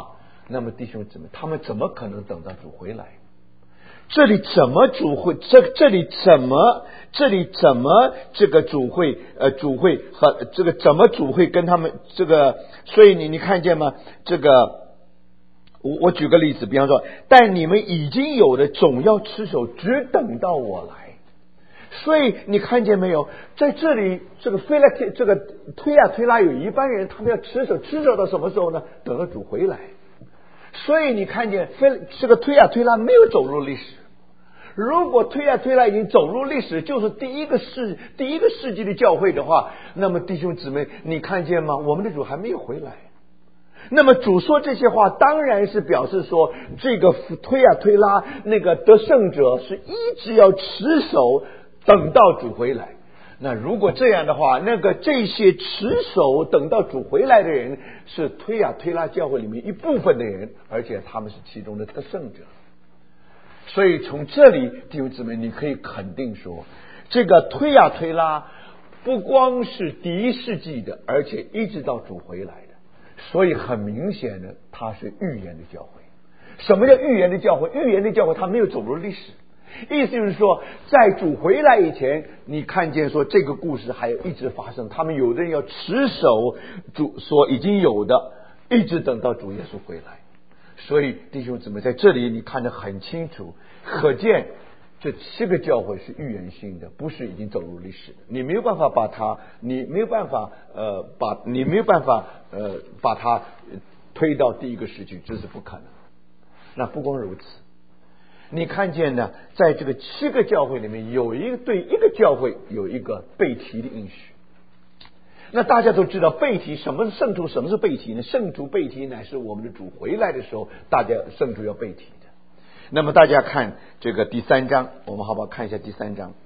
S2: 那么弟兄姊妹，他们怎么可能等到主回来？这里怎么主会？这这里怎么？这里怎么这个主会？呃，主会和这个怎么主会跟他们这个？所以你你看见吗？这个，我我举个例子，比方说，但你们已经有的，总要持守，只等到我来。所以你看见没有？在这里，这个菲拉这个推呀推拉，有一般人他们要持守，持守到什么时候呢？等到主回来。所以你看见菲这个推呀推拉没有走入历史。如果推呀推拉已经走入历史，就是第一个世第一个世纪的教会的话，那么弟兄姊妹，你看见吗？我们的主还没有回来。那么主说这些话，当然是表示说，这个推呀推拉那个得胜者是一直要持守，等到主回来。那如果这样的话，那个这些持守等到主回来的人，是推呀推拉教会里面一部分的人，而且他们是其中的得胜者。所以从这里，弟兄姊妹，你可以肯定说，这个推呀推拉不光是第一世纪的，而且一直到主回来的。所以很明显的，它是预言的教会。什么叫预言的教会？预言的教会它没有走入历史。意思就是说，在主回来以前，你看见说这个故事还有一直发生，他们有的人要持守主所已经有的，一直等到主耶稣回来。所以弟兄姊妹，在这里你看得很清楚，可见这七个教会是预言性的，不是已经走入历史的。你没有办法把它，你没有办法呃把你没有办法呃把它推到第一个世纪，这是不可能。那不光如此。你看见呢，在这个七个教会里面，有一个对一个教会有一个被提的应许。那大家都知道被提，什么是圣徒，什么是被提呢？圣徒被提乃是我们的主回来的时候，大家圣徒要被提的。那么大家看这个第三章，我们好不好看一下第三章？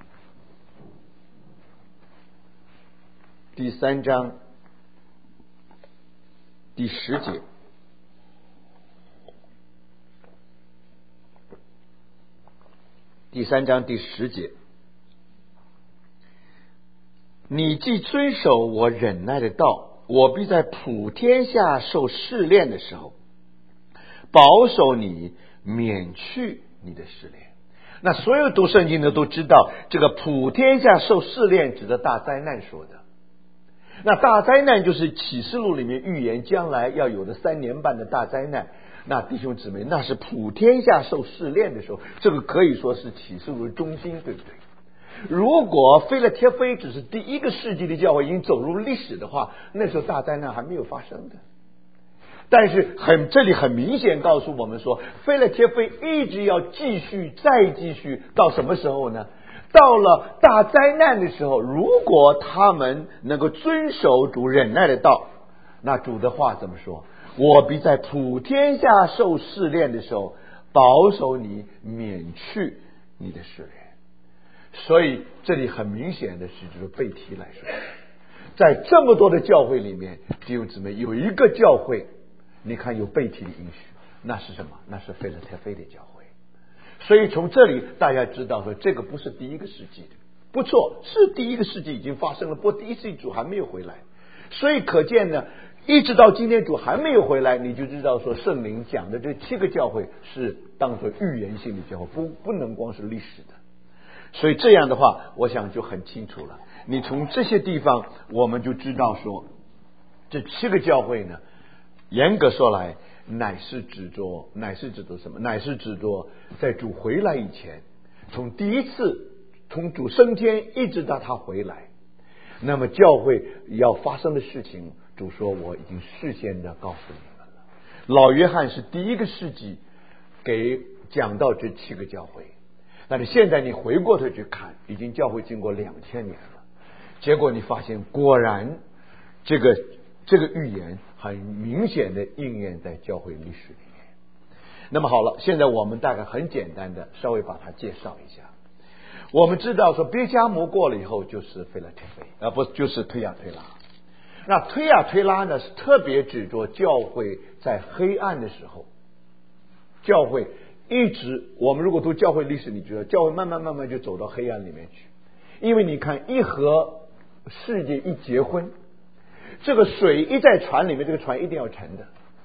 S2: 第三章第十节。第三章第十节，你既遵守我忍耐的道，我必在普天下受试炼的时候，保守你，免去你的试炼。那所有读圣经的都知道，这个普天下受试炼指的大灾难说的。那大灾难就是启示录里面预言将来要有的三年半的大灾难。那弟兄姊妹，那是普天下受试炼的时候，这个可以说是启示录的中心，对不对？如果菲拉铁菲只是第一个世纪的教会已经走入历史的话，那时候大灾难还没有发生的。但是很这里很明显告诉我们说，菲拉铁菲一直要继续再继续到什么时候呢？到了大灾难的时候，如果他们能够遵守主忍耐的道，那主的话怎么说？我必在普天下受试炼的时候，保守你，免去你的试炼。所以这里很明显的是这个被提来说，在这么多的教会里面，弟兄姊妹，有一个教会你看有被提的应许，那是什么？那是菲拉铁菲的教会。所以从这里大家知道说，这个不是第一个世纪的，不错，是第一个世纪已经发生了，不过第一世纪主还没有回来。所以可见呢，一直到今天主还没有回来，你就知道说圣灵讲的这七个教会是当作预言性的教会，不不能光是历史的。所以这样的话，我想就很清楚了。你从这些地方，我们就知道说，这七个教会呢，严格说来，乃是指着，乃是指着什么？乃是指着在主回来以前，从第一次从主升天一直到他回来，那么教会要发生的事情，主说我已经事先的告诉你们了。老约翰是第一个世纪给讲到这七个教会。但是现在你回过头去看，已经教会经过两千年了，结果你发现果然这个这个预言很明显的应验在教会历史里面。那么好了，现在我们大概很简单的稍微把它介绍一下。我们知道说别迦摩过了以后就是菲拉铁菲，而不就是推呀推拉。那推呀推拉呢，是特别指着教会在黑暗的时候，教会一直，我们如果读教会历史，你觉得教会慢慢慢慢就走到黑暗里面去。因为你看，一和世界一结婚，这个水一在船里面，这个船一定要沉的。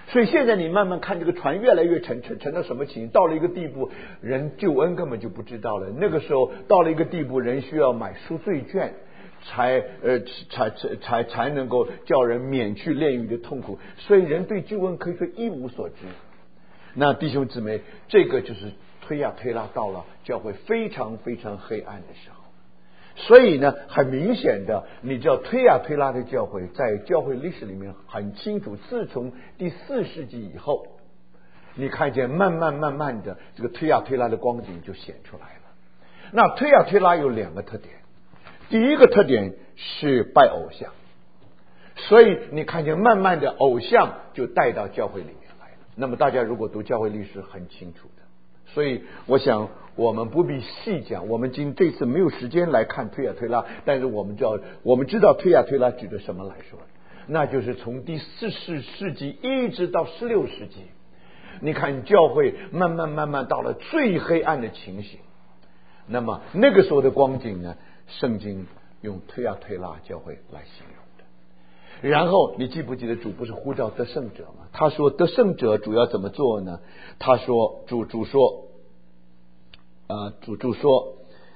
S2: 所以现在你慢慢看这个船越来越沉，沉沉到什么情形？到了一个地步，人救恩根本就不知道了。那个时候到了一个地步，人需要买赎罪券，才呃才才才才能够叫人免去炼狱的痛苦。所以人对救恩可以说一无所知。那弟兄姊妹，这个就是推呀推拉到了教会非常非常黑暗的时候。所以呢，很明显的，你知道推呀推拉的教会在教会历史里面很清楚，自从第四世纪以后，你看见慢慢慢慢的这个推呀推拉的光景就显出来了。那推呀推拉有两个特点，第一个特点是拜偶像，所以你看见慢慢的偶像就带到教会里面来了。那么大家如果读教会历史很清楚的，所以我想我们不必细讲，我们今这次没有时间来看推呀推拉，但是我们知道我们知道推呀推拉指的什么来说，那就是从第四世世纪一直到十六世纪，你看教会慢慢慢慢到了最黑暗的情形。那么那个时候的光景呢，圣经用推呀推拉教会来形容的。然后你记不记得主不是呼召得胜者吗？他说得胜者主要怎么做呢？他说主主说呃主主说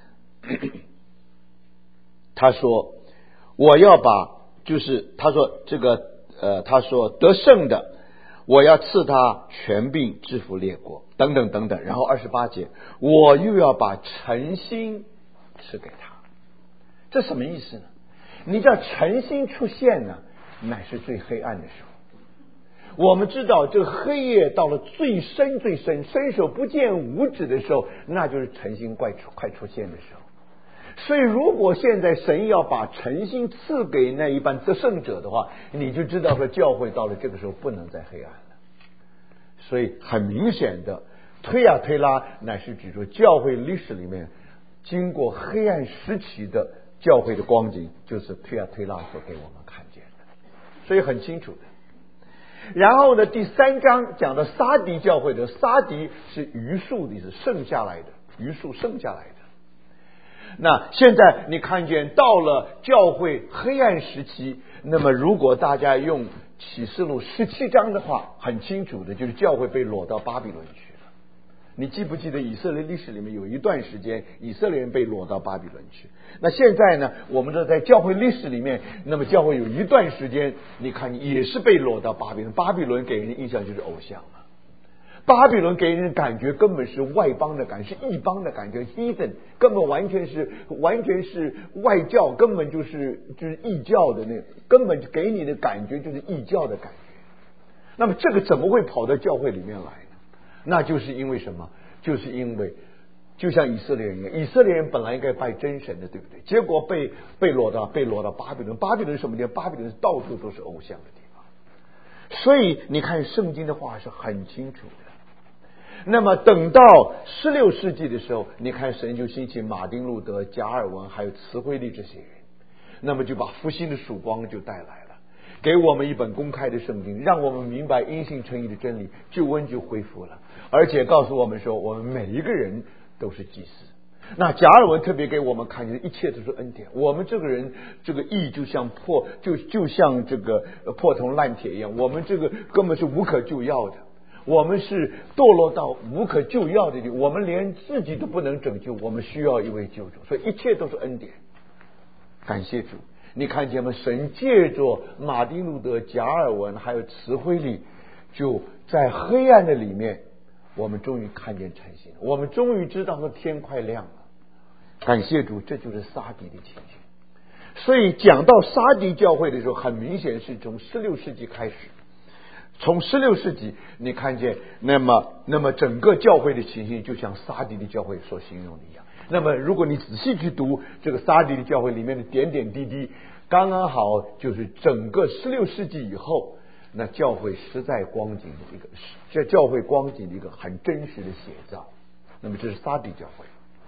S2: 他说我要把就是他说这个呃他说得胜的我要赐他权柄制服列国等等等等。然后二十八节我又要把诚心赐给他。这什么意思呢？你知道诚心出现呢，乃是最黑暗的时候。我们知道这个黑夜到了最深最深，伸手不见五指的时候，那就是诚心快出快出现的时候。所以如果现在神要把诚心赐给那一般得胜者的话，你就知道说教会到了这个时候不能再黑暗了。所以很明显的推呀推拉乃是指出教会历史里面经过黑暗时期的教会的光景，就是推呀推拉所给我们看见的，所以很清楚的。然后呢，第三章讲的撒狄教会的撒狄是余数的意思，剩下来的余数剩下来的。那现在你看见到了教会黑暗时期，那么如果大家用启示录十七章的话，很清楚的就是教会被掳到巴比伦去了。你记不记得以色列历史里面有一段时间以色列人被掳到巴比伦去？那现在呢，我们说在教会历史里面，那么教会有一段时间你看也是被掳到巴比伦。巴比伦给人的印象就是偶像嘛，巴比伦给人的感觉根本是外邦的感觉，是异邦的感觉 heathen， 根本完全是完全是外教，根本就是就是异教的那根本给你的感觉就是异教的感觉。那么这个怎么会跑到教会里面来呢？那就是因为什么？就是因为就像以色列人一样，以色列人本来应该拜真神的，对不对？结果被被掳到被掳到巴比伦。巴比伦是什么地方？巴比伦到处都是偶像的地方。所以你看圣经的话是很清楚的。那么等到十六世纪的时候，你看神就兴起马丁路德、加尔文还有慈惠利这些人，那么就把复兴的曙光就带来了，给我们一本公开的圣经，让我们明白因信称义的真理，救恩就恢复了，而且告诉我们说我们每一个人都是祭司。那加尔文特别给我们看见一切都是恩典，我们这个人这个义就像破就就像这个破铜烂铁一样，我们这个根本是无可救药的，我们是堕落到无可救药的地步，我们连自己都不能拯救，我们需要一位救主，所以一切都是恩典。感谢主，你看见吗？神借着马丁路德、加尔文还有慈惠利，就在黑暗的里面，我们终于看见晨星，我们终于知道说天快亮了。感谢主，这就是撒狄的情形。所以讲到撒狄教会的时候，很明显是从十六世纪开始。从十六世纪你看见，那么那么整个教会的情形就像撒狄的教会所形容的一样。那么如果你仔细去读这个撒狄的教会里面的点点滴滴，刚刚好就是整个十六世纪以后那教会实在光景的一个这教会光景的一个很真实的写照。那么这是撒狄教会。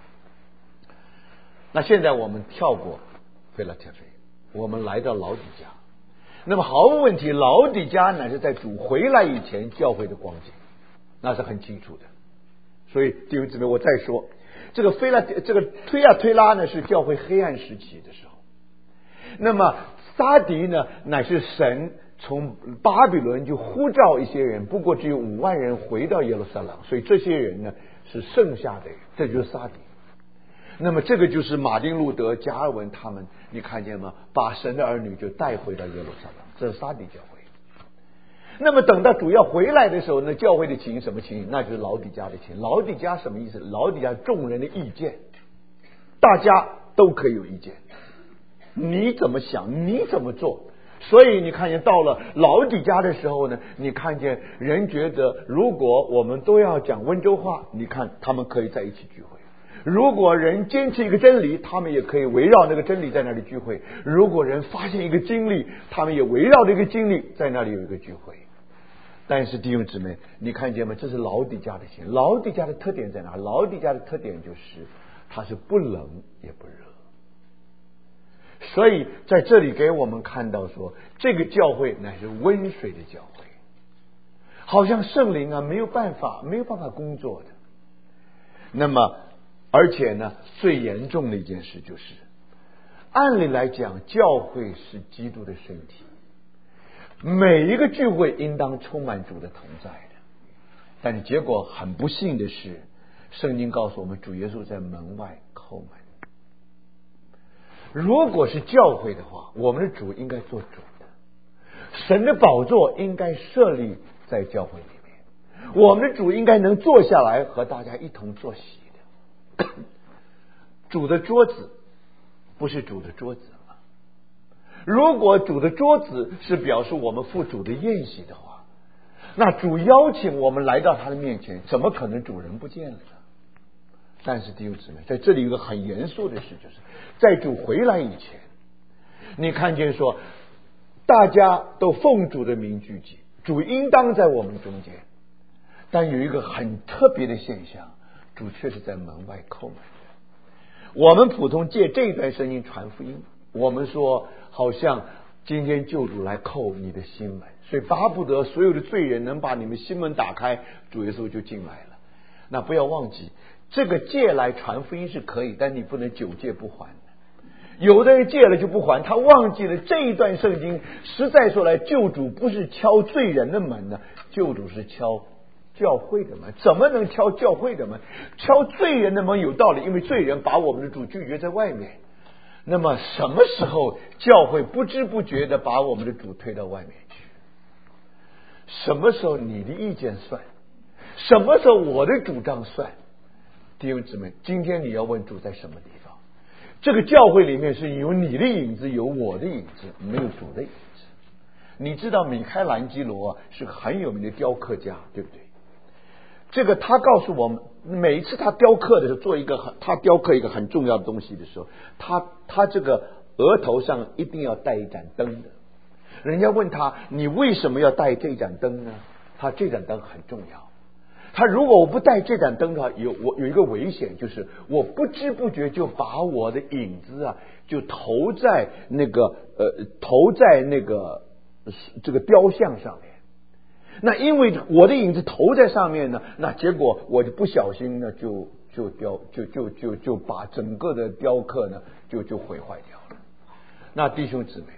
S2: 那现在我们跳过腓拉铁菲，我们来到老底嘉。那么毫无问题，老底嘉乃是在主回来以前教会的光景，那是很清楚的。所以弟兄姊妹，我再说这个腓拉这个推呀推拉呢，是教会黑暗时期的时候。那么撒狄呢，乃是神从巴比伦就呼召一些人，不过只有五万人回到耶路撒冷，所以这些人呢是剩下的人，这就是撒底。那么这个就是马丁路德、加尔文他们，你看见吗？把神的儿女就带回到耶路撒冷，这是撒底教会。那么等到主要回来的时候，那教会的情形什么情形？那就是老底嘉的情形。老底嘉什么意思？老底嘉众人的意见，大家都可以有意见，你怎么想，你怎么做？所以你看见到了老底嘉的时候呢，你看见人觉得，如果我们都要讲温州话，你看他们可以在一起聚会。如果人坚持一个真理，他们也可以围绕那个真理在那里聚会。如果人发现一个经历，他们也围绕这个经历在那里有一个聚会。但是弟兄姊妹，你看见吗？这是老底嘉的情。老底嘉的特点在哪？老底嘉的特点就是它是不冷也不热。所以在这里给我们看到说，这个教会乃是温水的教会，好像圣灵啊没有办法没有办法工作的。那么而且呢，最严重的一件事就是，按理来讲，教会是基督的身体，每一个聚会应当充满主的同在的。但是结果很不幸的是，圣经告诉我们，主耶稣在门外叩门。如果是教会的话，我们的主应该做主的，神的宝座应该设立在教会里面，我们的主应该能坐下来和大家一同坐席。主的桌子不是主的桌子吗？如果主的桌子是表示我们赴主的宴席的话，那主邀请我们来到他的面前，怎么可能主人不见了呢？但是弟兄姊妹，在这里有一个很严肃的事，就是在主回来以前，你看见说大家都奉主的名聚集，主应当在我们中间，但有一个很特别的现象，主却是在门外叩门的。我们普通借这段声音传福音，我们说好像今天救主来叩你的心门，所以巴不得所有的罪人能把你们心门打开，主耶稣就进来了。那不要忘记，这个借来传福音是可以，但你不能久借不还。有的人借了就不还，他忘记了这一段圣经实在说来，救主不是敲罪人的门呢，救主是敲教会的门。怎么能敲教会的门？敲罪人的门有道理，因为罪人把我们的主拒绝在外面。那么什么时候教会不知不觉的把我们的主推到外面去？什么时候你的意见算？什么时候我的主张算？弟兄姊妹，今天你要问主在什么地方？这个教会里面是有你的影子，有我的影子，没有主的影子。你知道米开朗基罗啊是个很有名的雕刻家，对不对？这个他告诉我们，每一次他雕刻的时候，做一个很他雕刻一个很重要的东西的时候，他他这个额头上一定要带一盏灯的。人家问他，你为什么要带这盏灯呢？他这盏灯很重要。他如果我不带这盏灯的话，有我有一个危险，就是我不知不觉就把我的影子啊，就投在那个呃投在那个这个雕像上面。那因为我的影子投在上面呢，那结果我就不小心呢，就就雕就就就就把整个的雕刻呢，就就毁坏掉了。那弟兄姊妹，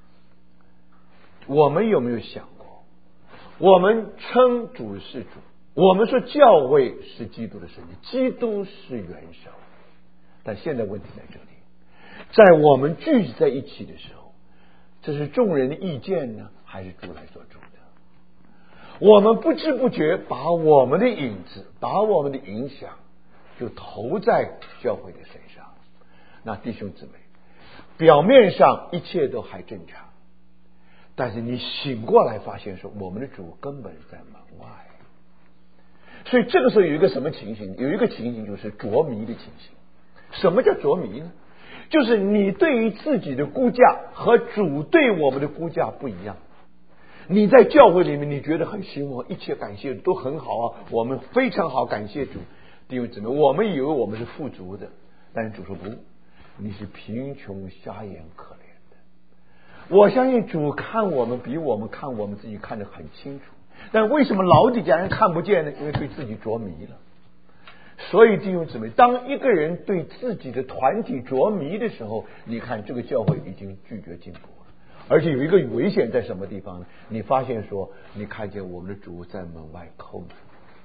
S2: 我们有没有想过，我们称主是主，我们说教会是基督的身体，基督是元首，但现在问题在这里，在我们聚集在一起的时候，这是众人的意见呢，还是主来做主的？我们不知不觉把我们的影子，把我们的影响就投在教会的身上。那弟兄姊妹，表面上一切都还正常，但是你醒过来发现说，我们的主根本在门外。所以这个时候有一个什么情形？有一个情形就是着迷的情形。什么叫着迷呢？就是你对于自己的估价和主对我们的估价不一样。你在教会里面你觉得很兴旺，一切感谢都很好啊，我们非常好，感谢主。弟兄姊妹，我们以为我们是富足的，但是主说不，你是贫穷瞎眼可怜的。我相信主看我们比我们看我们自己看得很清楚，但为什么老底嘉人看不见呢？因为对自己着迷了。所以弟兄姊妹，当一个人对自己的团体着迷的时候，你看这个教会已经拒绝进步了。 而且有一个危险在什么地方呢？你发现说，你看见我们的主在门外叩门。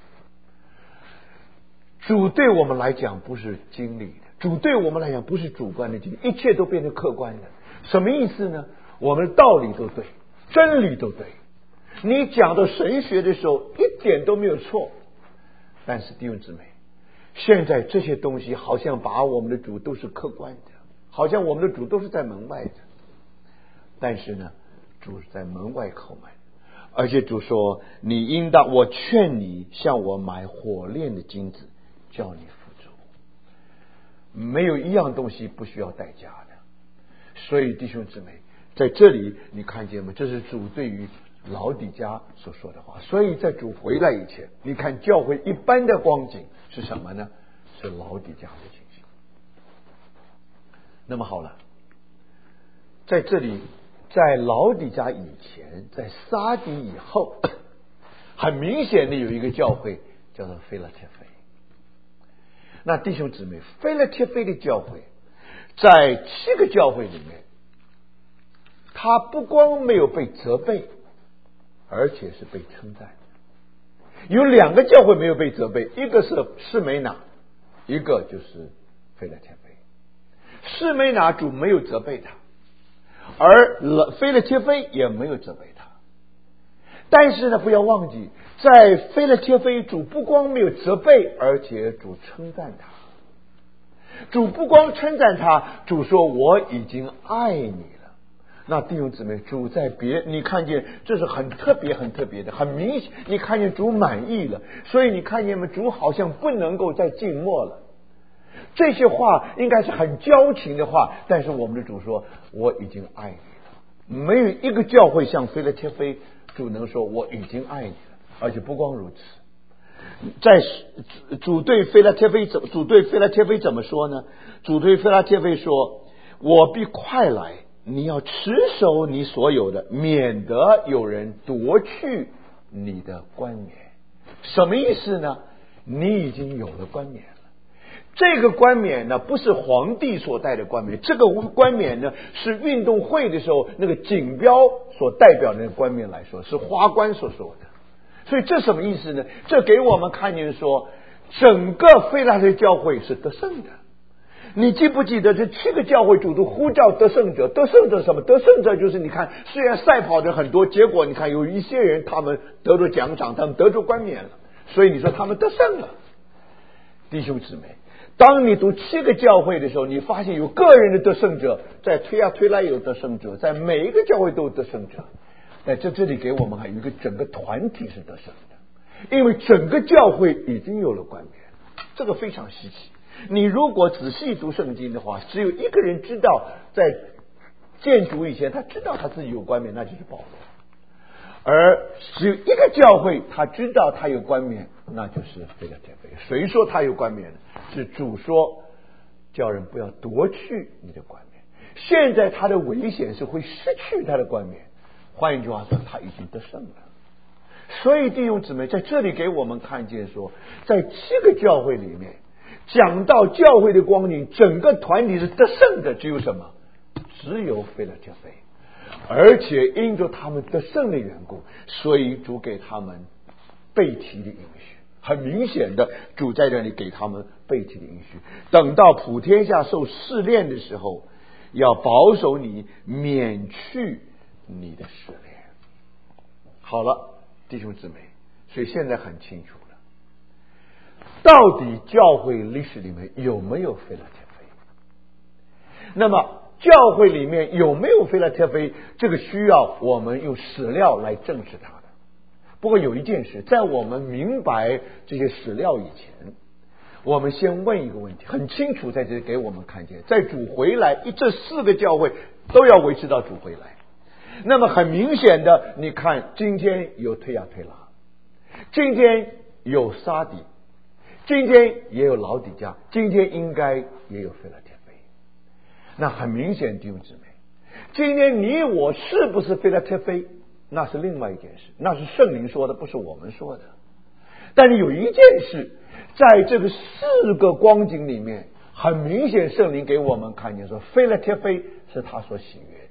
S2: 主对我们来讲不是经历的，主对我们来讲不是主观的经历，一切都变成客观的。什么意思呢？我们的道理都对，真理都对，你讲到神学的时候一点都没有错。但是弟兄姊妹，现在这些东西好像把我们的主都是客观的，好像我们的主都是在门外的。但是呢，主在门外叩门，而且主说，你应当，我劝你向我买火炼的金子，叫你富足。没有一样东西不需要代价的。所以弟兄姊妹，在这里你看见吗？这是主对于老底家所说的话。所以在主回来以前，你看教会一般的光景是什么呢？是老底家的情形。那么好了，在这里，在老底家以前，在撒底以后，很明显的有一个教会叫做腓拉铁非。那弟兄姊妹，腓拉铁非的教会在七个教会里面，他不光没有被责备，而且是被称赞。有两个教会没有被责备，一个是士美拿，一个就是腓拉铁非。士美拿主没有责备他，而腓拉铁非也没有责备他。但是呢，不要忘记，在腓拉铁非主不光没有责备，而且主称赞他。主不光称赞他，主说我已经爱你了。那弟兄姊妹，主在别，你看见这是很特别很特别的，很明显，你看见主满意了，所以你看见吗？主好像不能够再静默了。这些话应该是很交情的话，但是我们的主说我已经爱你了。没有一个教会像腓拉铁非主能说我已经爱你了。而且不光如此，在主对腓拉铁非主对腓拉铁非怎么说呢？主对腓拉铁非说，我必快来，你要持守你所有的，免得有人夺去你的冠冕。什么意思呢？你已经有了冠冕了。这个冠冕呢，不是皇帝所戴的冠冕，这个冠冕呢，是运动会的时候那个锦标所代表的那个冠冕来说，是花冠所说的。所以这什么意思呢？这给我们看见说，整个腓拉铁教会是得胜的。你记不记得这七个教会主都呼叫得胜者？得胜者什么？得胜者就是你看，虽然赛跑的很多，结果你看有一些人他们得了奖赏，他们得着冠冕了，所以你说他们得胜了。弟兄姊妹，当你读七个教会的时候，你发现有个人的得胜者，在推啊推拉有得胜者，在每一个教会都有得胜者。在这这里给我们还有一个整个团体是得胜的，因为整个教会已经有了冠冕，这个非常稀奇。你如果仔细读圣经的话，只有一个人知道，在建主以前他知道他自己有冠冕，那就是保罗。而只有一个教会他知道他有冠冕，那就是腓拉铁非。谁说他有冠冕呢？是主说叫人不要夺去你的冠冕。现在他的危险是会失去他的冠冕，换一句话说，他已经得胜了。所以弟兄姊妹，在这里给我们看见说，在七个教会里面讲到教会的光景，整个团体是得胜的，只有什么？只有腓拉铁非。而且因着他们得胜的缘故，所以主给他们被提的应许。很明显的，主在这里给他们被提的应许。等到普天下受试炼的时候，要保守你，免去你的试炼。好了，弟兄姊妹，所以现在很清楚了，到底教会历史里面有没有腓拉铁非？那么教会里面有没有腓拉铁非，这个需要我们用史料来证实它的。不过有一件事，在我们明白这些史料以前，我们先问一个问题，很清楚在这里给我们看见，在主回来，这四个教会都要维持到主回来。那么很明显的，你看今天有推亚推拉，今天有撒底，今天也有老底家，今天应该也有腓拉铁非。那很明显，弟兄姊妹，今天你我是不是腓拉铁非，那是另外一件事，那是圣灵说的，不是我们说的。但是有一件事，在这个四个光景里面，很明显圣灵给我们看见说，腓拉铁非是他所喜悦的，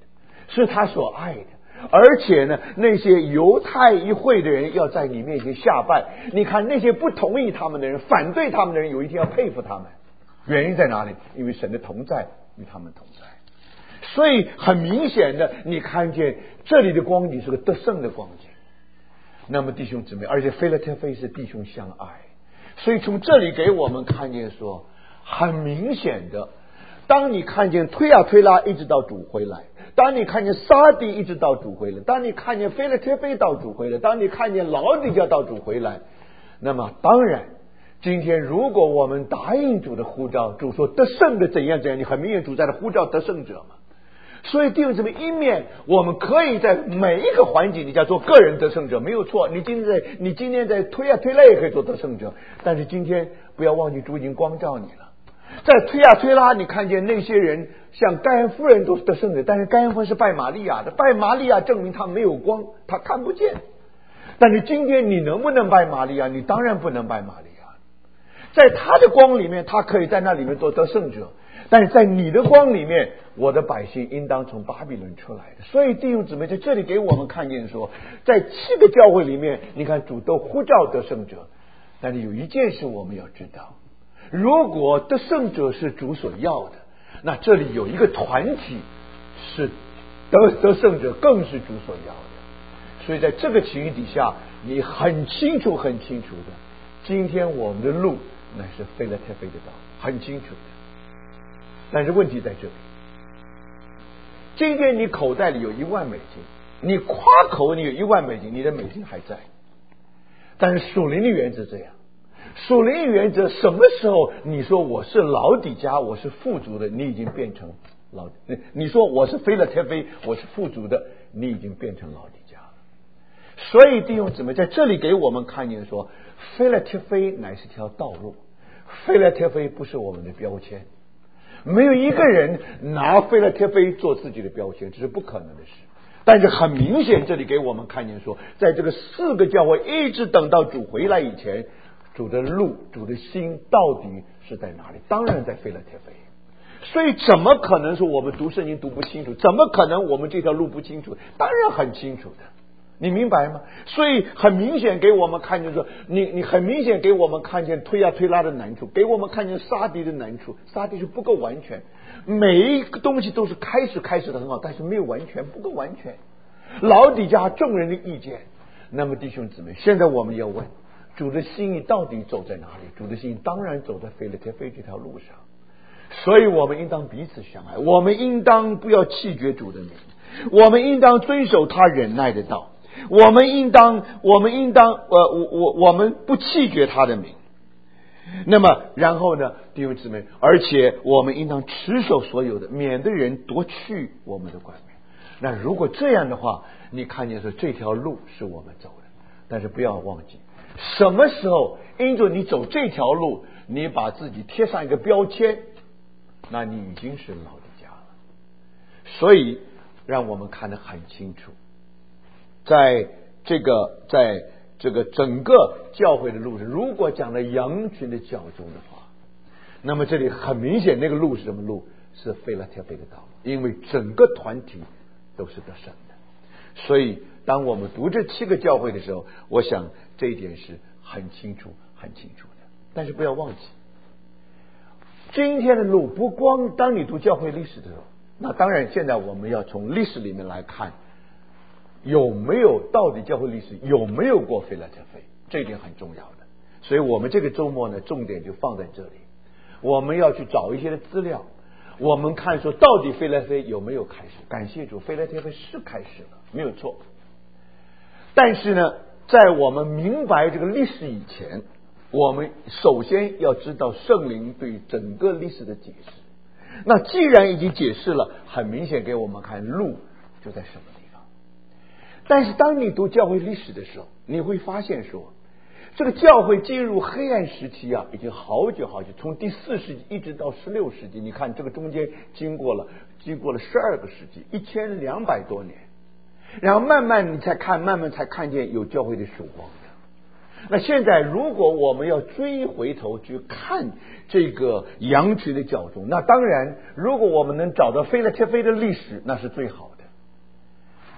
S2: 是他所爱的。而且呢，那些犹太一会的人要在你面前下拜。你看那些不同意他们的人，反对他们的人，有一天要佩服他们。原因在哪里？因为神的同在与他们同在。所以很明显的，你看见这里的光景是个得胜的光景。那么弟兄姊妹，而且菲拉特菲是弟兄相爱，所以从这里给我们看见说，很明显的，当你看见推啊推拉一直到主回来，当你看见撒底一直到主回来，当你看见菲拉特菲到主回来，当你看见老底嘉到主回来，那么当然今天如果我们答应主的呼召，主说得胜的怎样怎样，你很明显主在的呼召得胜者嘛。所以弟兄姊妹，一面我们可以在每一个环节你叫做个人得胜者，没有错。你今天在你今天在推啊推拉也可以做得胜者，但是今天不要忘记主已经光照你了。在推啊推拉，你看见那些人像盖恩夫人都是得胜者，但是盖恩夫人是拜玛利亚的，拜玛利亚证明他没有光，他看不见。但是今天你能不能拜玛利亚？你当然不能拜玛利亚。在他的光里面，他可以在那里面做得胜者。但是在你的光里面，我的百姓应当从巴比伦出来的。所以弟兄姊妹在这里给我们看见说，在七个教会里面，你看主都呼召得胜者。但是有一件事我们要知道，如果得胜者是主所要的，那这里有一个团体是得得胜者，更是主所要的。所以在这个情形底下，你很清楚很清楚的，今天我们的路乃是菲拉特菲的道，很清楚的。但是问题在这里，今天你口袋里有一万美金，你夸口你有一万美金，你的美金还在。但是属灵的原则这样，属灵的原则什么时候你说我是老底嘉，我是富足的，你已经变成老，你说我是菲拉特菲，我是富足的，你已经变成老底嘉了。所以弟兄姊妹在这里给我们看见说，菲拉特菲乃是条道路，菲拉特菲不是我们的标签。没有一个人拿菲拉特菲做自己的标签，这是不可能的事。但是很明显，这里给我们看见说，在这个四个教会一直等到主回来以前，主的路、主的心到底是在哪里？当然在菲拉特菲。所以怎么可能说我们读圣经读不清楚？怎么可能我们这条路不清楚？当然很清楚的。你明白吗？所以很明显给我们看见说，你你很明显给我们看见推啊推拉的难处，给我们看见撒底的难处。撒底是不够完全，每一个东西都是开始开始的很好，但是没有完全，不够完全。老底嘉众人的意见。那么弟兄姊妹，现在我们要问，主的心意到底走在哪里？主的心意当然走在菲拉特菲这条路上。所以我们应当彼此相爱，我们应当不要弃绝主的名，我们应当遵守他忍耐的道。我们应当，我们应当，呃，我我我们不弃绝他的名。那么，然后呢，弟兄姊妹，而且我们应当持守所有的，免得人夺去我们的冠冕。那如果这样的话，你看见说这条路是我们走的，但是不要忘记，什么时候因着你走这条路，你把自己贴上一个标签，那你已经是老底嘉了。所以，让我们看得很清楚。在这个在这个整个教会的路上，如果讲了羊群的教宗的话，那么这里很明显那个路是什么路？是菲拉特菲的道路，因为整个团体都是得胜的。所以当我们读这七个教会的时候，我想这一点是很清楚很清楚的。但是不要忘记，今天的路不光当你读教会历史的时候，那当然现在我们要从历史里面来看，有没有到底教会历史有没有过菲拉特菲，这一点很重要的。所以我们这个周末呢，重点就放在这里，我们要去找一些的资料，我们看说到底菲拉特菲有没有开始。感谢主，菲拉特菲是开始了，没有错。但是呢，在我们明白这个历史以前，我们首先要知道圣灵对整个历史的解释。那既然已经解释了，很明显给我们看路就在什么地方。但是当你读教会历史的时候，你会发现说，这个教会进入黑暗时期啊，已经好久好久，从第四世纪一直到十六世纪，你看这个中间经过了经过了十二个世纪，一千两百多年，然后慢慢你才看，慢慢才看见有教会的曙光的。那现在如果我们要追回头去看这个羊群的教宗，那当然如果我们能找到菲拉特菲的历史，那是最好的。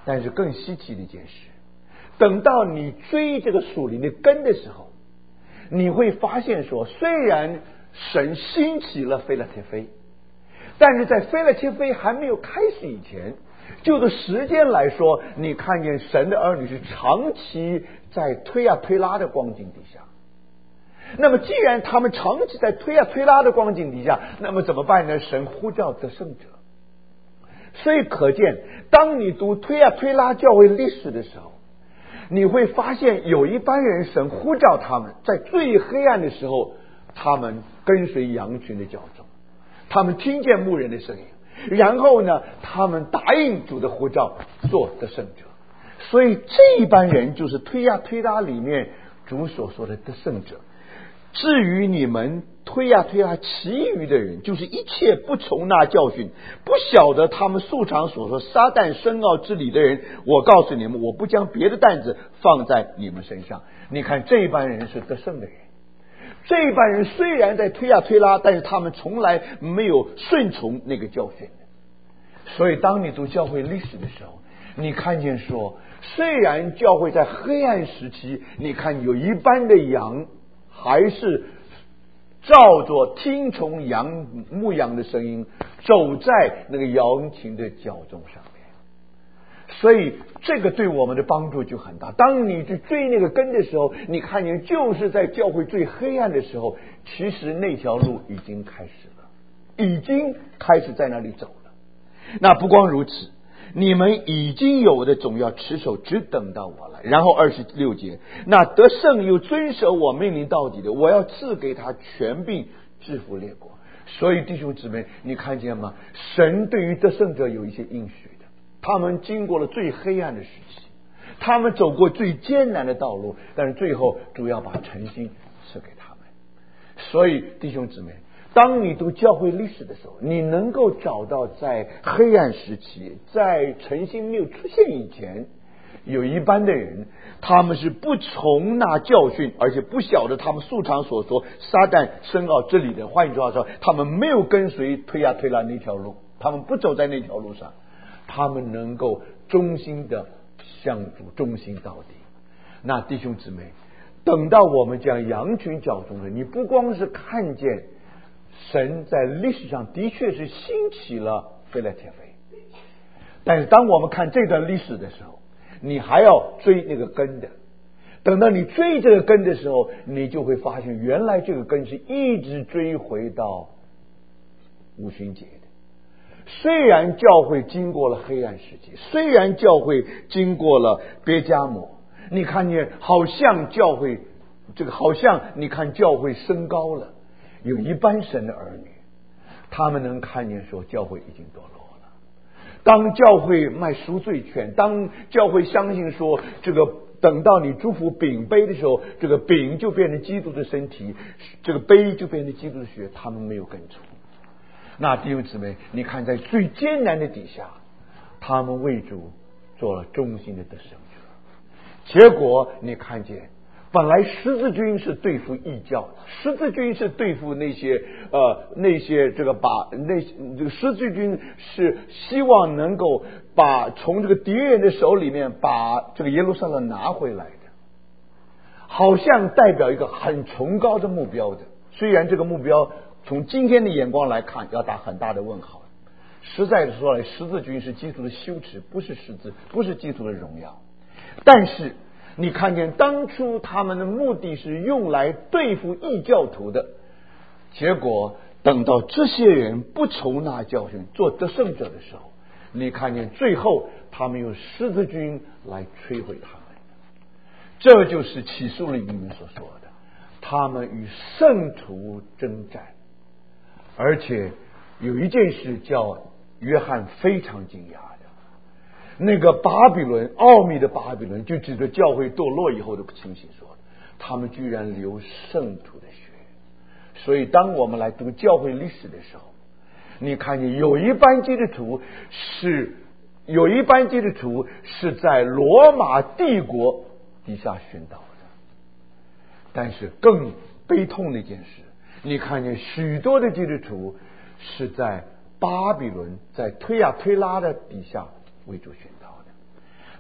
S2: 但是更稀奇的一件事，等到你追这个属灵的根的时候，你会发现说，虽然神兴起了腓拉铁非，但是在腓拉铁非还没有开始以前，就着时间来说，你看见神的儿女是长期在推啊推拉的光景底下。那么既然他们长期在推啊推拉的光景底下，那么怎么办呢？神呼召得胜者。所以可见，当你读推啊推拉教会历史的时候，你会发现有一班人神呼召他们在最黑暗的时候，他们跟随羊群的脚踪，他们听见牧人的声音，然后呢，他们答应主的呼召，做得胜者。所以这一班人就是推啊推拉里面主所说的得胜者。至于你们推呀推呀，其余的人就是一切不从那教训，不晓得他们素常所说撒旦深奥之理的人，我告诉你们，我不将别的担子放在你们身上。你看这一班人是得胜的人，这一班人虽然在推呀推拉，但是他们从来没有顺从那个教训。所以当你读教会历史的时候，你看见说，虽然教会在黑暗时期，你看有一班的羊还是照着听从羊牧羊的声音，走在那个羊群的脚踪上面。所以这个对我们的帮助就很大。当你去追那个根的时候，你看见就是在教会最黑暗的时候，其实那条路已经开始了，已经开始在那里走了。那不光如此，你们已经有的总要持守，只等到我来。然后二十六节，那得胜又遵守我命令到底的，我要赐给他权柄制服列国。所以弟兄姊妹，你看见吗？神对于得胜者有一些应许的，他们经过了最黑暗的时期，他们走过最艰难的道路，但是最后主要把诚心赐给他们。所以弟兄姊妹，当你读教会历史的时候，你能够找到在黑暗时期，在诚心没有出现以前，有一班的人，他们是不从那教训，而且不晓得他们素常所说撒旦深奥之理的。换句话说，他们没有跟随推呀推拉那条路，他们不走在那条路上，他们能够忠心的向主忠心到底。那弟兄姊妹，等到我们讲羊群脚中的，你不光是看见神在历史上的确是兴起了腓拉铁非，但是当我们看这段历史的时候，你还要追那个根的。等到你追这个根的时候，你就会发现原来这个根是一直追回到五旬节的。虽然教会经过了黑暗时期，虽然教会经过了别迦摩，你看见好像教会这个好像你看教会升高了，有一班神的儿女，他们能看见说教会已经堕落了。当教会卖赎罪券，当教会相信说这个等到你祝福饼杯的时候，这个饼就变成基督的身体，这个杯就变成基督的血，他们没有跟从。那弟兄姊妹，你看在最艰难的底下，他们为主做了忠心的得胜者。结果你看见本来十字军是对付异教，十字军是对付那些呃那些这个把那这个十字军是希望能够把从这个敌人的手里面把这个耶路撒冷拿回来的，好像代表一个很崇高的目标的。虽然这个目标从今天的眼光来看要打很大的问号，实在的说来，十字军是基督的羞耻，不是十字，不是基督的荣耀。但是你看见当初他们的目的是用来对付异教徒的，结果等到这些人不从那教训做得胜者的时候，你看见最后他们用十字军来摧毁他们。这就是启示录里面所说的，他们与圣徒征战。而且有一件事叫约翰非常惊讶的，那个巴比伦奥秘的巴比伦，就指着教会堕落以后的情形说，他们居然流圣徒的血。所以当我们来读教会历史的时候，你看见有一班基督徒是有一班基督徒是在罗马帝国底下殉道的。但是更悲痛的一件事，你看见许多的基督徒是在巴比伦在推呀推拉的底下为主殉道的。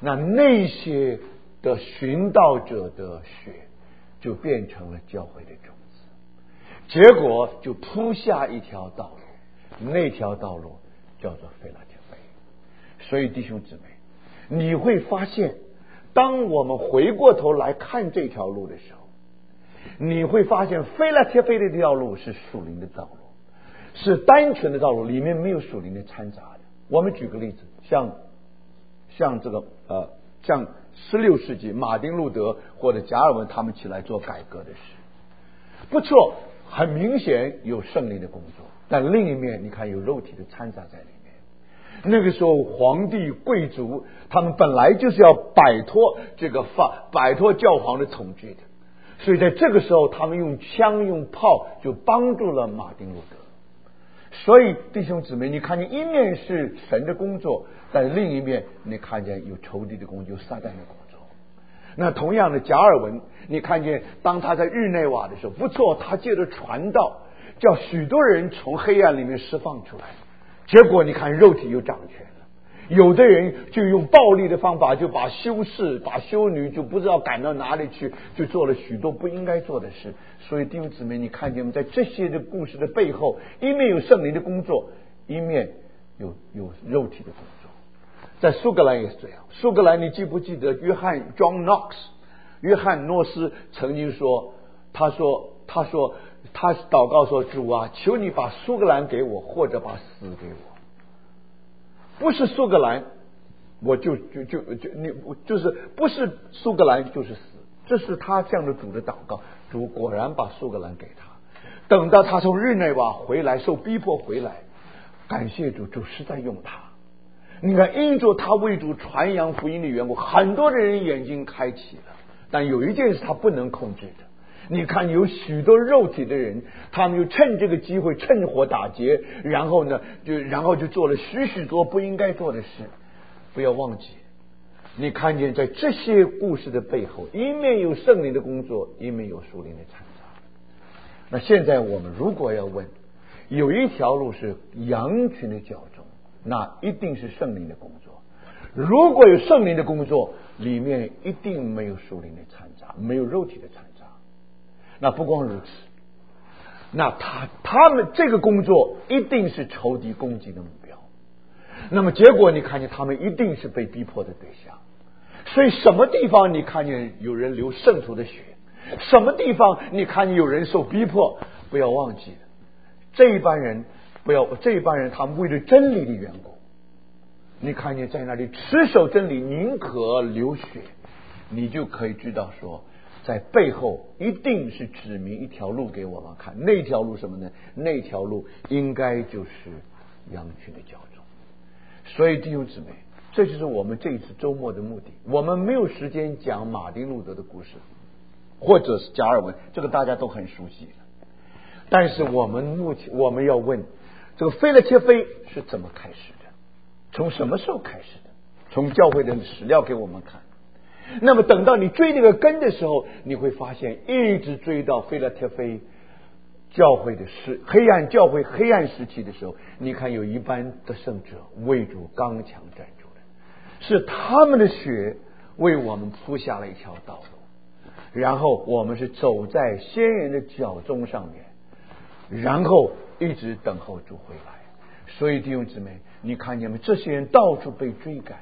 S2: 那那些的寻道者的血就变成了教会的种子，结果就铺下一条道路，那条道路叫做腓拉铁非。所以弟兄姊妹，你会发现当我们回过头来看这条路的时候，你会发现腓拉铁非的这条路是属灵的道路，是单纯的道路，里面没有属灵的掺杂的。我们举个例子，像像这个呃，像十六世纪马丁路德或者加尔文他们起来做改革的事，不错，很明显有圣灵的工作，但另一面你看有肉体的掺杂在里面。那个时候皇帝贵族他们本来就是要摆脱这个法摆脱教皇的统治的，所以在这个时候他们用枪用炮就帮助了马丁路德。所以弟兄姊妹，你看见一面是神的工作，但另一面你看见有仇敌的工作，有撒旦的工作。那同样的加尔文，你看见当他在日内瓦的时候，不错，他借着传道叫许多人从黑暗里面释放出来，结果你看肉体又掌权了，有的人就用暴力的方法就把修士把修女就不知道赶到哪里去，就做了许多不应该做的事。所以弟兄姊妹，你看见吗？在这些的故事的背后，一面有圣灵的工作，一面有有肉体的工作。在苏格兰也是这样，苏格兰你记不记得约翰 John Knox 约翰诺斯曾经说，他说他说他祷告说，主啊，求你把苏格兰给我，或者把死给我。不是苏格兰我就就就就你就是不是苏格兰就是死，这是他向着主的祷告。主果然把苏格兰给他，等到他从日内瓦回来，受逼迫回来，感谢主，主实在用他。你看因着他为主传扬福音的缘故，很多的人眼睛开启了。但有一件事他不能控制的，你看有许多肉体的人，他们就趁这个机会趁火打劫，然后呢就然后就做了许许多不应该做的事。不要忘记，你看见在这些故事的背后，一面有圣灵的工作，一面有属灵的掺杂。那现在我们如果要问，有一条路是羊群的脚中，那一定是圣灵的工作。如果有圣灵的工作，里面一定没有属灵的掺杂，没有肉体的掺杂。那不光如此，那他他们这个工作一定是仇敌攻击的目标。那么结果你看见他们一定是被逼迫的对象。所以什么地方你看见有人流圣徒的血，什么地方你看见有人受逼迫，不要忘记这一班人，不要这一班人他们为了真理的缘故，你看见在那里持守真理，宁可流血，你就可以知道说，在背后一定是指明一条路给我们看。那条路什么呢？那条路应该就是羊群的脚中。所以弟兄姊妹，这就是我们这一次周末的目的。我们没有时间讲马丁路德的故事，或者是加尔文，这个大家都很熟悉。但是我们目前我们要问，这个腓拉铁非是怎么开始的？从什么时候开始的？从教会的史料给我们看。那么等到你追这个根的时候，你会发现一直追到腓拉铁非教会的时黑暗教会黑暗时期的时候，你看有一班的圣者为主刚强站住了，是他们的血为我们铺下了一条道路，然后我们是走在先人的脚中上面，然后一直等候主回来。所以弟兄姊妹，你看见没？这些人到处被追赶，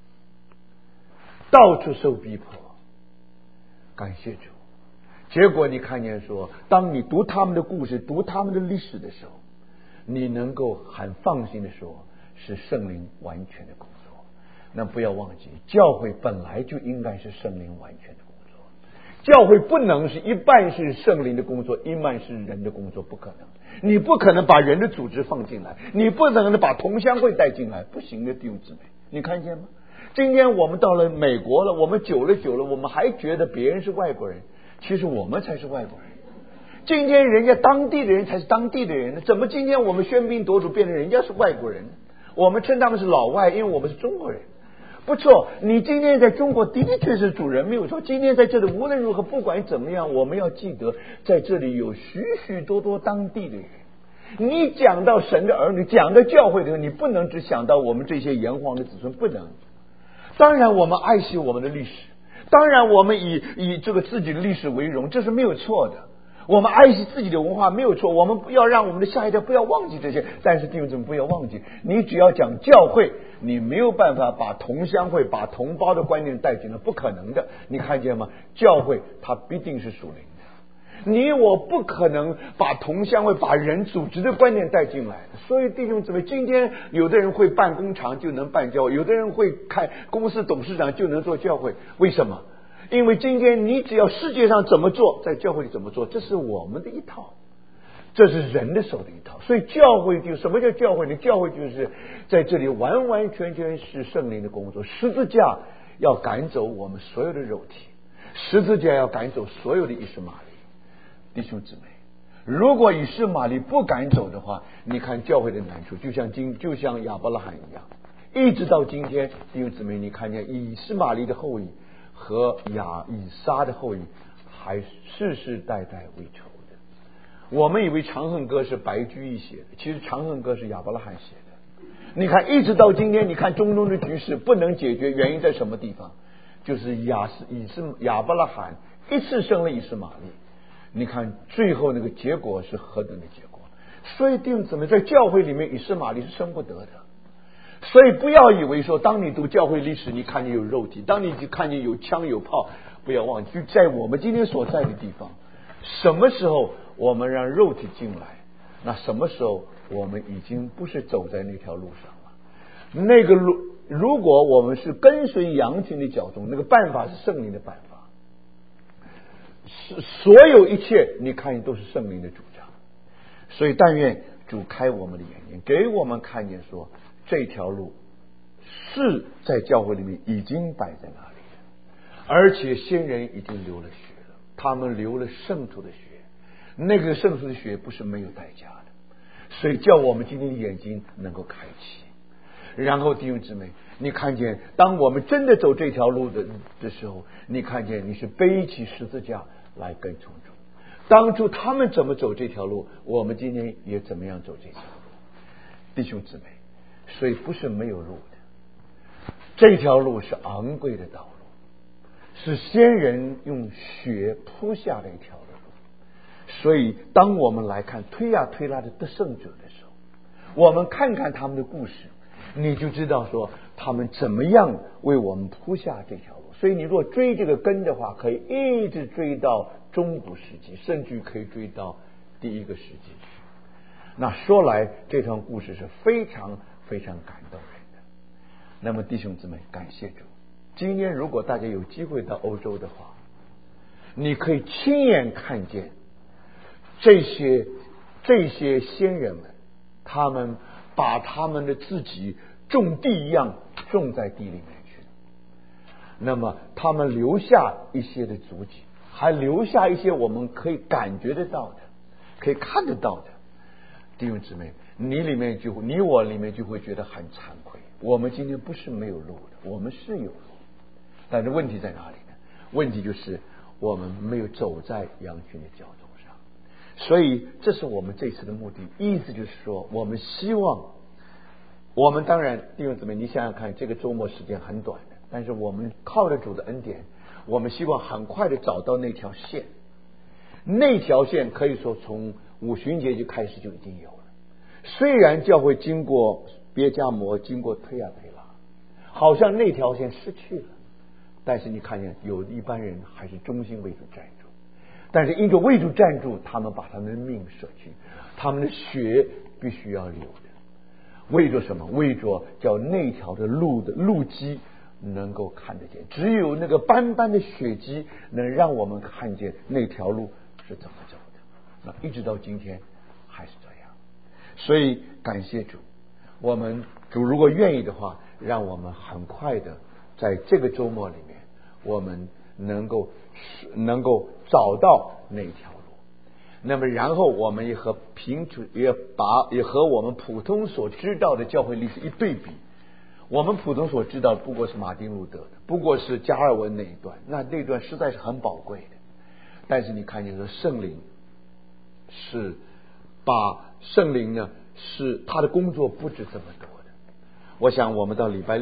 S2: 到处受逼迫，感谢主。结果你看见说，当你读他们的故事，读他们的历史的时候，你能够很放心的说，是圣灵完全的工作。那不要忘记，教会本来就应该是圣灵完全的工作。教会不能是一半是圣灵的工作，一半是人的工作，不可能。你不可能把人的组织放进来，你不可能把同乡会带进来，不行的弟兄姊妹，你看见吗？今天我们到了美国了，我们久了久了，我们还觉得别人是外国人，其实我们才是外国人。今天人家当地的人才是当地的人，怎么今天我们喧宾夺主变成人家是外国人？我们称他们是老外，因为我们是中国人。不错，你今天在中国的确是主人没有错。今天在这里无论如何，不管怎么样，我们要记得在这里有许许多多当地的人。你讲到神的儿女，讲到教会的时候，你不能只想到我们这些炎黄的子孙，不能。 当然我们爱惜我们的历史，当然我们以以这个自己的历史为荣，这是没有错的。我们爱惜自己的文化没有错，我们不要让我们的下一代不要忘记这些。但是弟兄姊妹不要忘记，你只要讲教会，你没有办法把同乡会、把同胞的观念带进来，不可能的。你看见吗？教会它必定是属灵的，你我不可能把同乡会、把人组织的观念带进来。所以弟兄姊妹，今天有的人会办工厂就能办教会，有的人会开公司董事长就能做教会，为什么？因为今天你只要世界上怎么做，在教会里怎么做，这是我们的一套，这是人的手的一套。所以教会就什么叫教会呢？教会就是在这里完完全全是圣灵的工作。十字架要赶走我们所有的肉体，十字架要赶走所有的以实玛利。弟兄姊妹，如果以实玛利不赶走的话，你看教会的难处，就像今就像亚伯拉罕一样，一直到今天，弟兄姊妹，你看见以实玛利的后裔和亚以撒的后裔还世世代代为仇的。我们以为长恨歌是白居易写的，其实长恨歌是亚伯拉罕写的。你看一直到今天，你看中东的局势不能解决，原因在什么地方？就是亚以斯亚伯拉罕一次生了以实玛利，你看最后那个结果是何等的结果。所以弟兄姊妹，在教会里面以实玛利是生不得的。所以不要以为说当你读教会历史你看见有肉体，当你看见有枪有炮，不要忘记就在我们今天所在的地方，什么时候我们让肉体进来，那什么时候我们已经不是走在那条路上了。那个路如果我们是跟随羊群的脚踪，那个办法是圣灵的办法，是所有一切你看都是圣灵的主张。所以但愿主开我们的眼睛，给我们看见说这条路是在教会里面已经摆在那里了，而且先人已经流了血了，他们流了圣徒的血，那个圣徒的血不是没有代价的。所以叫我们今天的眼睛能够开启。然后弟兄姊妹，你看见当我们真的走这条路的的时候，你看见你是背起十字架来跟从主。当初他们怎么走这条路，我们今天也怎么样走这条路。弟兄姊妹，所以不是没有路的，这条路是昂贵的道路，是先人用血铺下的一条路。所以当我们来看推呀推拉的得胜者的时候，我们看看他们的故事，你就知道说他们怎么样为我们铺下这条路。所以你若追这个根的话，可以一直追到中古世纪，甚至可以追到第一个世纪去。那说来这段故事是非常非常感动人的。那么弟兄姊妹，感谢主，今天如果大家有机会到欧洲的话，你可以亲眼看见这些这些先人们，他们把他们的自己种地一样种在地里面去，那么他们留下一些的足迹，还留下一些我们可以感觉得到的，可以看得到的。弟兄姊妹，你里面就你我里面就会觉得很惭愧，我们今天不是没有路的，我们是有路，但是问题在哪里呢？问题就是我们没有走在羊群的脚踪上。所以这是我们这次的目的，意思就是说我们希望，我们当然弟兄姊妹，你想想看，这个周末时间很短的，但是我们靠着主的恩典，我们希望很快的找到那条线。那条线可以说从五旬节就开始就已经有了。虽然教会经过别迦摩，经过推呀推拉，好像那条线失去了，但是你看见有一般人还是忠心为主站住。但是因着为主站住，他们把他们的命舍去，他们的血必须要流的。为着什么？为着叫那条的路的路基能够看得见，只有那个斑斑的血迹能让我们看见那条路是怎么走的。那一直到今天还是这样。所以感谢主，我们主如果愿意的话，让我们很快的在这个周末里面，我们能够能够找到那条路。那么然后我们也和平时也把也和我们普通所知道的教会历史一对比，我们普通所知道不过是马丁路德的，不过是加尔文那一段，那那段实在是很宝贵的。但是你看见说圣灵是把圣灵呢，是他的工作不止这么多的。我想我们到礼拜六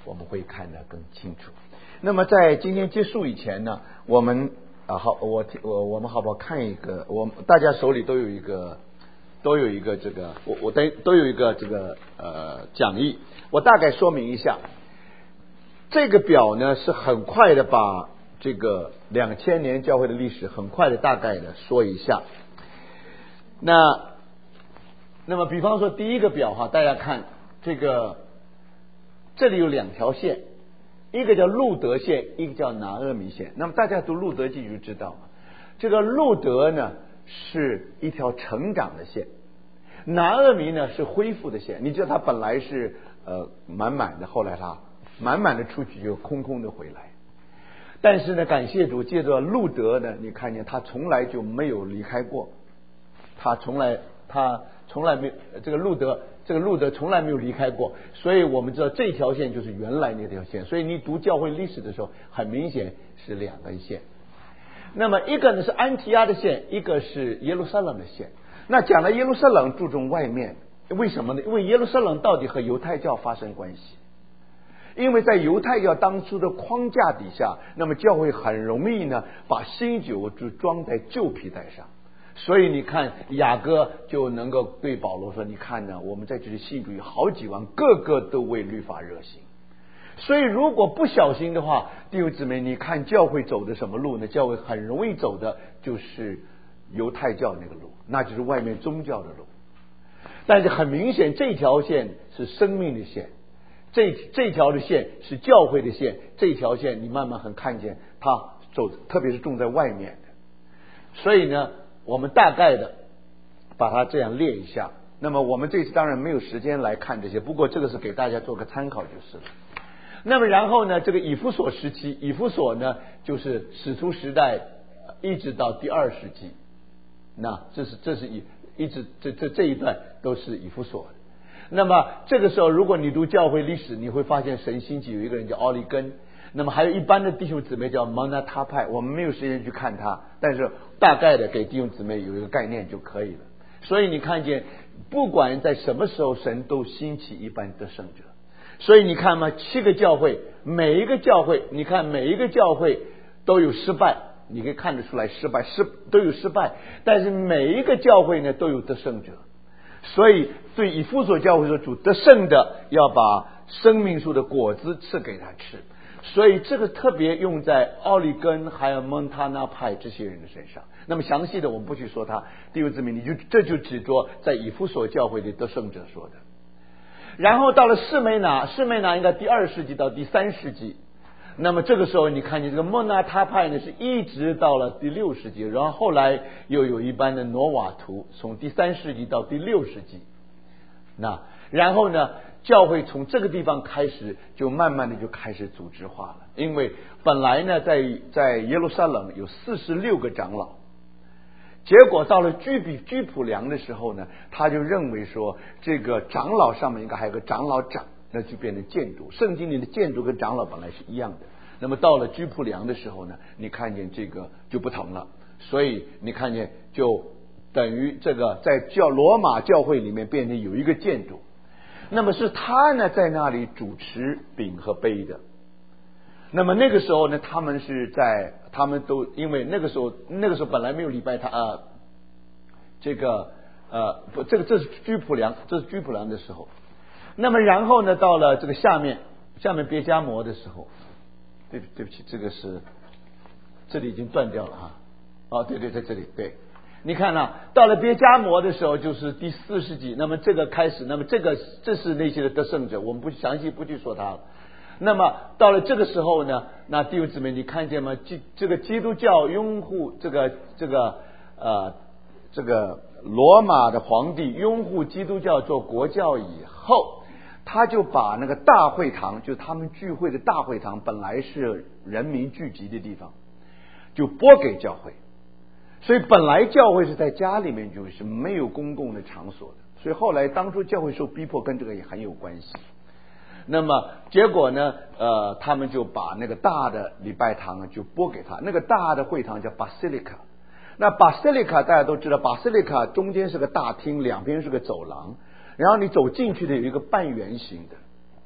S2: 我们会看得更清楚。那么在今天结束以前呢，我们啊好，我我我们好不好看一个？我大家手里都有一个都有一个这个，我我都都有一个这个呃讲义，我大概说明一下。这个表呢是很快的把这个两千年教会的历史很快的大概的说一下。那那么比方说第一个表哈，大家看这个，这里有两条线，一个叫路德线，一个叫拿俄米线。那么大家读路德记就知道，这个路德呢是一条成长的线，拿俄米呢是恢复的线。你知道它本来是呃满满的，后来它满满的出去就空空的回来。但是呢，感谢主，借着路德呢，你看见他从来就没有离开过，他从来他从来没这个路德这个路德从来没有离开过，所以我们知道这条线就是原来那条线。所以你读教会历史的时候，很明显是两根线。那么一个呢是安提阿的线，一个是耶路撒冷的线。那讲了耶路撒冷注重外面，为什么呢？因为耶路撒冷到底和犹太教发生关系。因为在犹太教当初的框架底下，那么教会很容易呢把新酒就装在旧皮带上，所以你看雅各就能够对保罗说，你看呢，我们在这里信主有好几万，个个都为律法热心。所以如果不小心的话，弟兄姊妹，你看教会走的什么路呢？教会很容易走的就是犹太教那个路，那就是外面宗教的路。但是很明显这条线是生命的线，这这条的线是教会的线，这条线你慢慢很看见它走，特别是种在外面的。所以呢，我们大概的把它这样列一下。那么我们这次当然没有时间来看这些，不过这个是给大家做个参考就是了。那么然后呢，这个以弗所时期，以弗所呢就是使徒时代一直到第二世纪，那这是这是一一直这这这一段都是以弗所的。那么这个时候，如果你读教会历史，你会发现神兴起有一个人叫奥利根，那么还有一般的弟兄姊妹叫蒙纳他派，我们没有时间去看他，但是大概的给弟兄姊妹有一个概念就可以了。所以你看见，不管在什么时候，神都兴起一般得胜者。所以你看嘛，七个教会，每一个教会，你看每一个教会都有失败，你可以看得出来失败失都有失败，但是每一个教会呢都有得胜者。所以对以弗所教会说，主得胜的要把生命树的果子赐给他吃。所以这个特别用在奥利根还有蒙塔纳派这些人的身上。那么详细的我们不去说他，弟兄姊妹，你就这就指着在以弗所教会的得胜者说的。然后到了士梅拿，士梅拿应该第二世纪到第三世纪。那么这个时候你看见这个蒙纳他派呢是一直到了第六世纪，然后后来又有一班的挪瓦图，从第三世纪到第六世纪。那然后呢，教会从这个地方开始就慢慢的就开始组织化了。因为本来呢在在耶路撒冷有四十六个长老，结果到了居比居普良的时候呢，他就认为说这个长老上面应该还有个长老长，那就变成建筑。圣经里的建筑跟长老本来是一样的，那么到了居普良的时候呢，你看见这个就不同了。所以你看见就等于这个在教罗马教会里面变成有一个建筑，那么是他呢在那里主持饼和杯的。那么那个时候呢，他们是在他们都因为那个时候那个时候本来没有礼拜他啊，这个呃不这个这是居普良，这是居普良的时候。那么然后呢，到了这个下面下面别迦摩的时候，对对不起，这个是这里已经断掉了哈。哦，对对，在这里对。你看啊，到了别迦摩的时候就是第四世纪，那么这个开始，那么这个这是那些的得胜者，我们不详细不去说他了。那么到了这个时候呢，那弟兄姊妹你看见吗？基这个基督教拥护这个这个呃这个罗马的皇帝拥护基督教做国教以后，他就把那个大会堂，就他们聚会的大会堂，本来是人民聚集的地方，就拨给教会。所以本来教会是在家里面，就是没有公共的场所的。所以后来当初教会受逼迫，跟这个也很有关系。那么结果呢，呃，他们就把那个大的礼拜堂就拨给他，那个大的会堂叫 Basilica。那 Basilica 大家都知道 ，Basilica 中间是个大厅，两边是个走廊，然后你走进去的有一个半圆形的。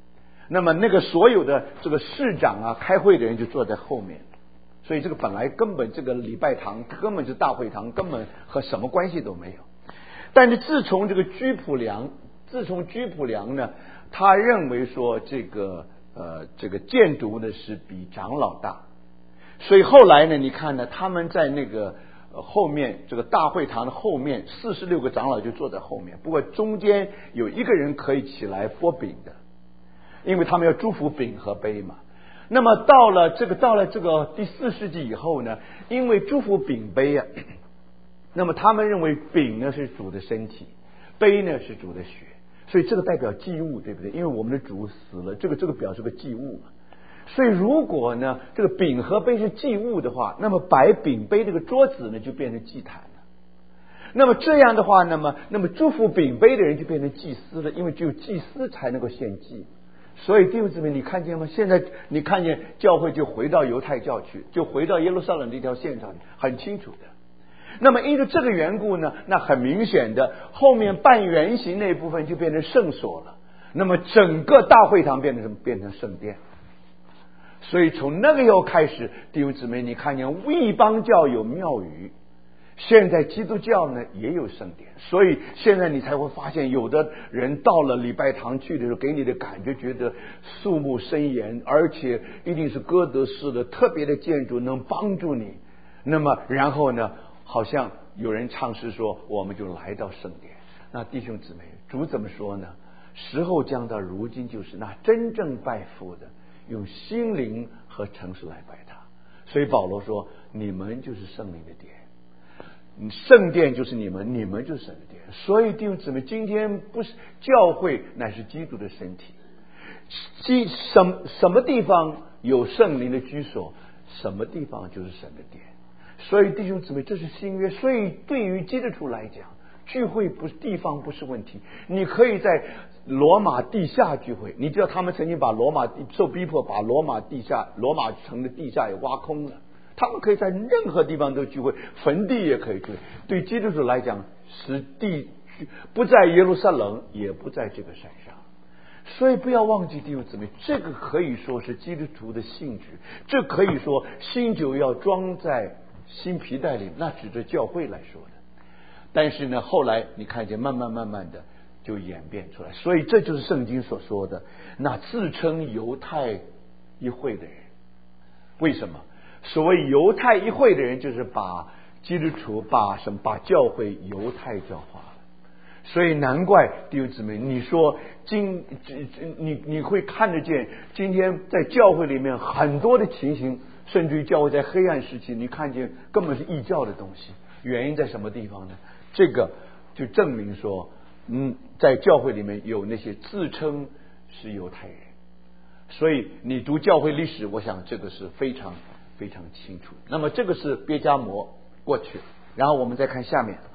S2: 那么那个所有的这个市长啊，开会的人就坐在后面，所以这个本来根本这个礼拜堂根本是大会堂，根本和什么关系都没有。但是自从这个居普良，自从居普良呢，他认为说这个呃这个建筑呢是比长老大，所以后来呢，你看呢，他们在那个呃后面这个大会堂的后面，四十六个长老就坐在后面，不过中间有一个人可以起来拨饼的。因为他们要祝福饼和杯嘛。那么到了这个到了这个第四世纪以后呢，因为祝福饼杯啊，那么他们认为饼呢是主的身体，杯呢是主的血，所以这个代表祭物，对不对？因为我们的主死了，这个这个表示个祭物嘛。所以如果呢这个饼和杯是祭物的话，那么摆饼杯这个桌子呢就变成祭坛了。那么这样的话，那么那么祝福饼杯的人就变成祭司了，因为只有祭司才能够献祭。所以弟兄姊妹，你看见吗？现在你看见教会就回到犹太教去，就回到耶路撒冷这条线上，很清楚的。那么因为这个缘故呢，那很明显的，后面半圆形那部分就变成圣所了。那么整个大会堂变成什么？变成圣殿。所以从那个以后开始，弟兄姊妹，你看见异邦教有庙宇。现在基督教呢也有圣典，所以现在你才会发现，有的人到了礼拜堂去的时候，给你的感觉觉得肃穆森严，而且一定是哥德式的特别的建筑能帮助你。那么然后呢，好像有人唱诗说，我们就来到圣典。那弟兄姊妹，主怎么说呢？时候将到，如今就是那真正拜父的，用心灵和诚实来拜他。所以保罗说，你们就是圣灵的殿。圣殿就是你们，你们就是神的殿。所以弟兄姊妹，今天不是教会，乃是基督的身体。基什什么地方有圣灵的居所，什么地方就是神的殿。所以弟兄姊妹，这是新约。所以对于基督徒来讲，聚会不是地方不是问题，你可以在罗马地下聚会。你知道他们曾经把罗马地受逼迫，把罗马地下罗马城的地下也挖空了。他们可以在任何地方都聚会，坟地也可以聚会。对基督徒来讲，实地不在耶路撒冷，也不在这个山上。所以不要忘记弟兄姊妹，这个可以说是基督徒的性质，这可以说新酒要装在新皮带里，那指着教会来说的。但是呢，后来你看见慢慢慢慢的就演变出来，所以这就是圣经所说的那自称犹太一会的人。为什么？所谓犹太一会的人，就是把基督徒把什么把教会犹太教化了。所以难怪弟兄姊妹，你说今你你会看得见今天在教会里面很多的情形，甚至于教会在黑暗时期，你看见根本是异教的东西。原因在什么地方呢？这个就证明说，嗯，在教会里面有那些自称是犹太人。所以你读教会历史，我想这个是非常非常清楚。那么这个是别迦摩过去，然后我们再看下面。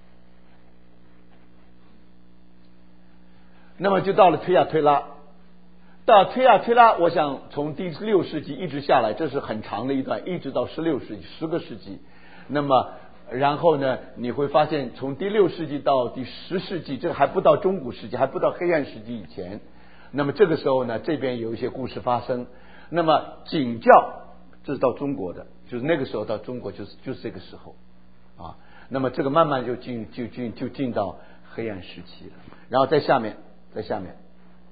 S2: 那么就到了推亚推拉，到推亚推拉，我想从第六世纪一直下来，这是很长的一段，一直到十六世纪，十个世纪。那么然后呢，你会发现从第六世纪到第十世纪，这个还不到中古世纪，还不到黑暗时期以前。那么这个时候呢，这边有一些故事发生。那么景教，这是到中国的，就是那个时候到中国就是就是这个时候啊。那么这个慢慢就进就进就进到黑暗时期了。然后在下面，在下面，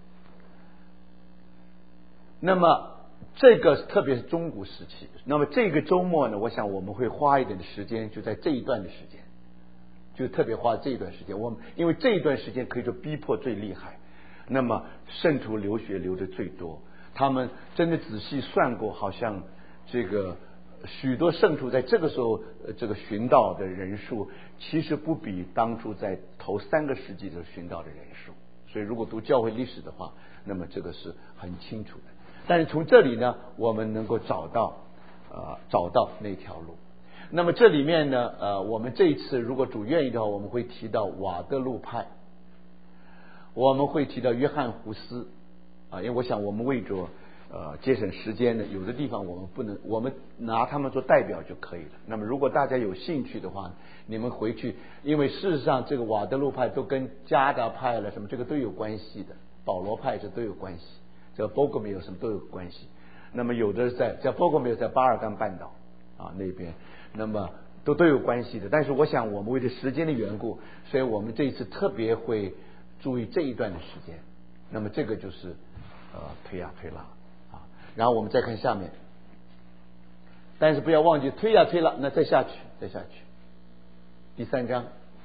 S2: 那么这个特别是中古时期。那么这个周末呢，我想我们会花一点的时间，就在这一段的时间，就特别花这一段时间。我们因为这一段时间可以说逼迫最厉害。那么圣徒流血流的最多，他们真的仔细算过，好像这个许多圣徒在这个时候这个寻道的人数，其实不比当初在头三个世纪的寻道的人数。所以如果读教会历史的话，那么这个是很清楚的。但是从这里呢，我们能够找到呃找到那条路。那么这里面呢，呃，我们这一次如果主愿意的话，我们会提到瓦德路派。我们会提到约翰胡斯啊，因为我想我们为着呃节省时间呢，有的地方我们不能，我们拿他们做代表就可以了。那么如果大家有兴趣的话，你们回去，因为事实上这个瓦德路派都跟加达派了什么这个都有关系的，保罗派这都有关系， 这个 Bogomil 什么都有关系。那么有的在在 Bogomil 在巴尔干半岛啊那边，那么都都有关系的。但是我想我们为了时间的缘故，所以我们这一次特别会注意这一段的时间。那么这个就是呃推呀推拉啊，然后我们再看下面，但是不要忘记推呀推拉，那再下去再下去，第三章。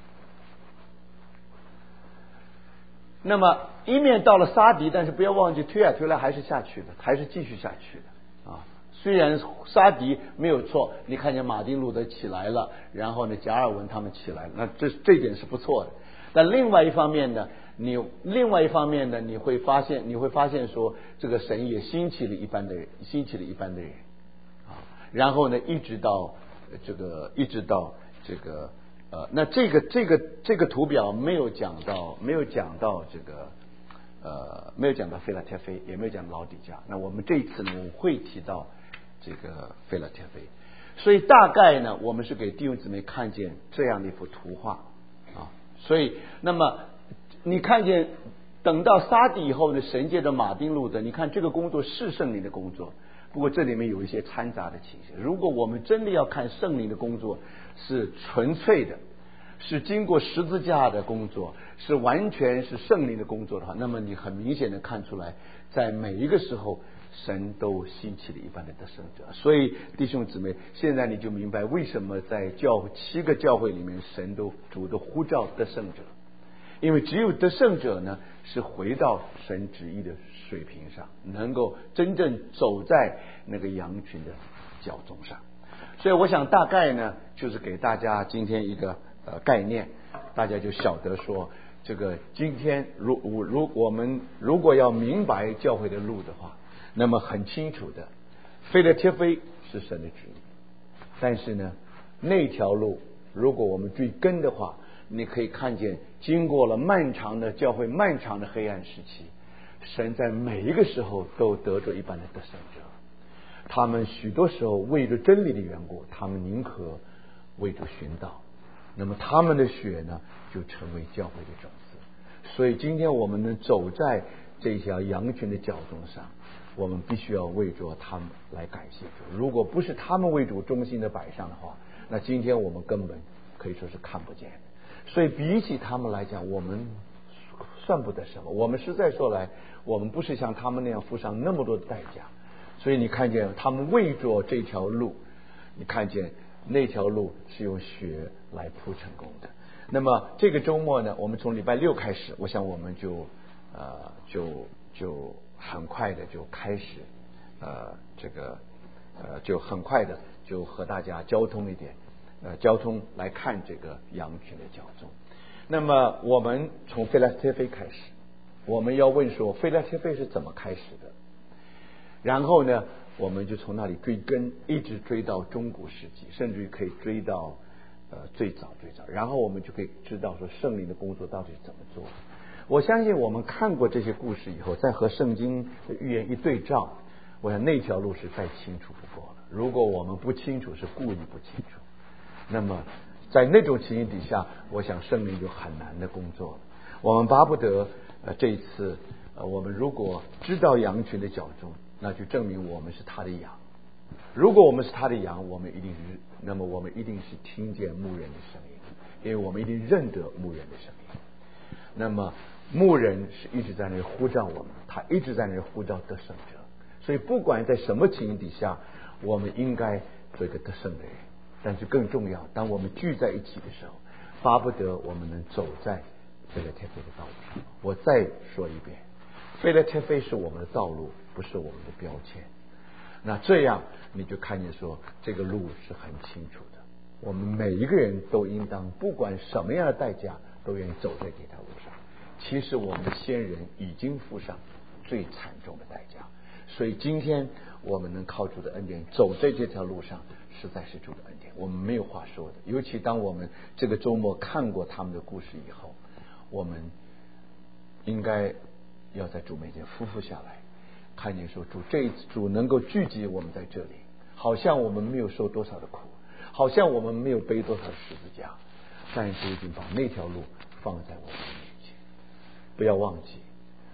S2: 那么一面到了沙迪，但是不要忘记推呀推拉还是下去的，还是继续下去的啊。虽然沙迪没有错，你看见马丁路德起来了，然后呢加尔文他们起来了，那这这一点是不错的。但另外一方面呢，你另外一方面呢，你会发现你会发现说，这个神也兴起了一般的人，兴起了一般的人啊。然后呢，一直到这个一直到这个。呃，那这个这个这个图表没有讲到，没有讲到这个，呃，没有讲到菲拉铁菲，也没有讲到老底嘉。那我们这一次呢，我会提到这个菲拉铁菲。所以大概呢，我们是给弟兄姊妹看见这样的一幅图画啊。所以，那么你看见，等到沙底以后呢，神借着马丁路德，你看这个工作是圣灵的工作。不过这里面有一些掺杂的情形。如果我们真的要看圣灵的工作是纯粹的，是经过十字架的工作，是完全是圣灵的工作的话，那么你很明显的看出来，在每一个时候神都兴起了一般的得胜者。所以弟兄姊妹，现在你就明白为什么在教七个教会里面，神都主动呼召得胜者。因为只有得胜者呢，是回到神旨意的水平上，能够真正走在那个羊群的脚踪上。所以我想大概呢，就是给大家今天一个呃概念，大家就晓得说，这个今天如如我们如果要明白教会的路的话，那么很清楚的，菲拉铁菲是神的旨意，但是呢，那条路如果我们追根的话，你可以看见，经过了漫长的教会漫长的黑暗时期，神在每一个时候都得着一般的得胜者。他们许多时候为着真理的缘故，他们宁可为着寻道，那么他们的血呢，就成为教会的种子。所以今天我们能走在这条羊群的脚踪上，我们必须要为着他们来感谢主。如果不是他们为主忠心的摆上的话，那今天我们根本可以说是看不见的。所以比起他们来讲，我们算不得什么。我们实在说来，我们不是像他们那样付上那么多的代价。所以你看见他们为着这条路，你看见那条路是用血来铺成功的。那么这个周末呢，我们从礼拜六开始，我想我们就呃就就很快的就开始呃这个呃就很快的就和大家交通一点。呃，交通来看这个羊群的脚踪。那么我们从菲拉铁菲开始，我们要问说菲拉铁菲是怎么开始的？然后呢，我们就从那里追根，一直追到中古世纪，甚至于可以追到呃最早最早。然后我们就可以知道说圣灵的工作到底是怎么做的。我相信我们看过这些故事以后，再和圣经的预言一对照，我想那条路是再清楚不过了。如果我们不清楚，是故意不清楚。那么在那种情形底下，我想圣灵就很难的工作了。我们巴不得呃这一次呃我们如果知道羊群的脚踪，那就证明我们是他的羊。如果我们是他的羊，我们一定是那么我们一定是听见牧人的声音，因为我们一定认得牧人的声音。那么牧人是一直在那里呼召我们，他一直在那里呼召得胜者。所以不管在什么情形底下，我们应该做一个得胜的人。但是更重要，当我们聚在一起的时候，巴不得我们能走在菲拉铁菲的道路上。我再说一遍，菲拉铁菲是我们的道路，不是我们的标签。那这样你就看见说，这个路是很清楚的。我们每一个人都应当不管什么样的代价，都愿意走在这条路上。其实我们的先人已经付上最惨重的代价，所以今天我们能靠主的恩典走在这条路上，实在是主的恩典，我们没有话说的。尤其当我们这个周末看过他们的故事以后，我们应该要在主面前匍匐下来，看见说主这一次主能够聚集我们在这里，好像我们没有受多少的苦，好像我们没有背多少的十字架，但是已经把那条路放在我们面前。不要忘记，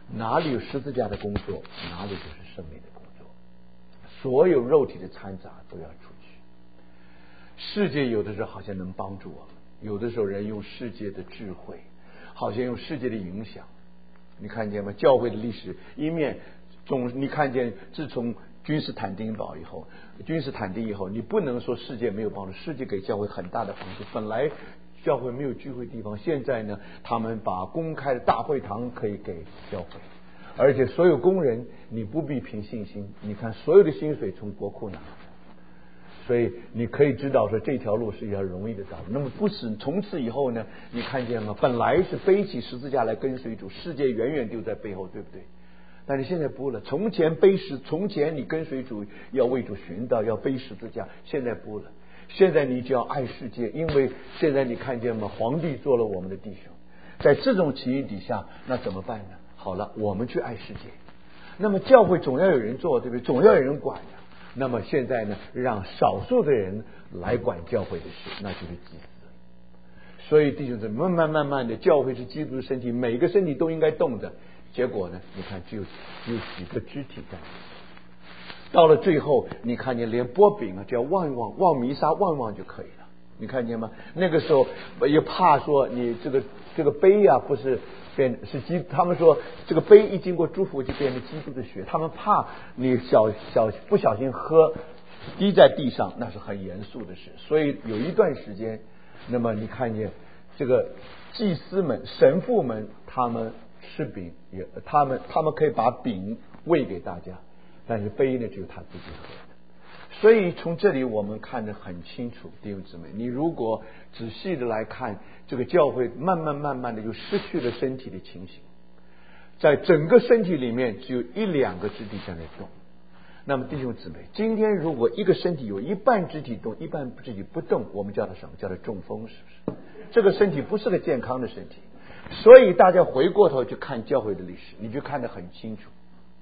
S2: 哪里有十字架的工作，哪里就是生命的工作。所有肉体的掺杂都要出去。世界有的时候好像能帮助我们，有的时候人用世界的智慧，好像用世界的影响。你看见吗？教会的历史一面总你看见，自从君士坦丁堡以后，君士坦丁以后，你不能说世界没有帮助，世界给教会很大的帮助。本来教会没有聚会地方，现在呢，他们把公开的大会堂可以给教会，而且所有工人你不必凭信心，你看所有的薪水从国库拿，所以你可以知道说这条路是一条容易的道路。那么不是从此以后呢，你看见吗？本来是背起十字架来跟随主，世界远远丢在背后，对不对？但是现在不了。从前背十，从前你跟随主要为主寻道，要背十字架，现在不了。现在你就要爱世界，因为现在你看见吗？皇帝做了我们的弟兄，在这种情形底下，那怎么办呢？好了，我们去爱世界。那么教会总要有人做，对不对？总要有人管呀。那么现在呢，让少数的人来管教会的事，那就是祭司。所以弟兄姊妹，慢慢慢慢的，教会是基督的身体，每个身体都应该动的。结果呢，你看只有只有几个肢体在。到了最后，你看见连波饼啊，只要望一望，望弥撒望一望就可以了。你看见吗？那个时候也怕说你这个这个杯啊，不是变是基，他们说这个杯一经过祝福就变成基督的血，他们怕你小小不小心喝滴在地上，那是很严肃的事。所以有一段时间，那么你看见这个祭司们、神父们，他们吃饼也，他们他们可以把饼喂给大家，但是杯呢只有他自己喝。所以从这里我们看得很清楚，弟兄姊妹，你如果仔细的来看，这个教会慢慢慢慢的就失去了身体的情形，在整个身体里面只有一两个肢体在那动。那么弟兄姊妹，今天如果一个身体有一半肢体动，一半肢体不动，我们叫它什么？叫它中风，是不是？这个身体不是个健康的身体。所以大家回过头去看教会的历史，你就看得很清楚。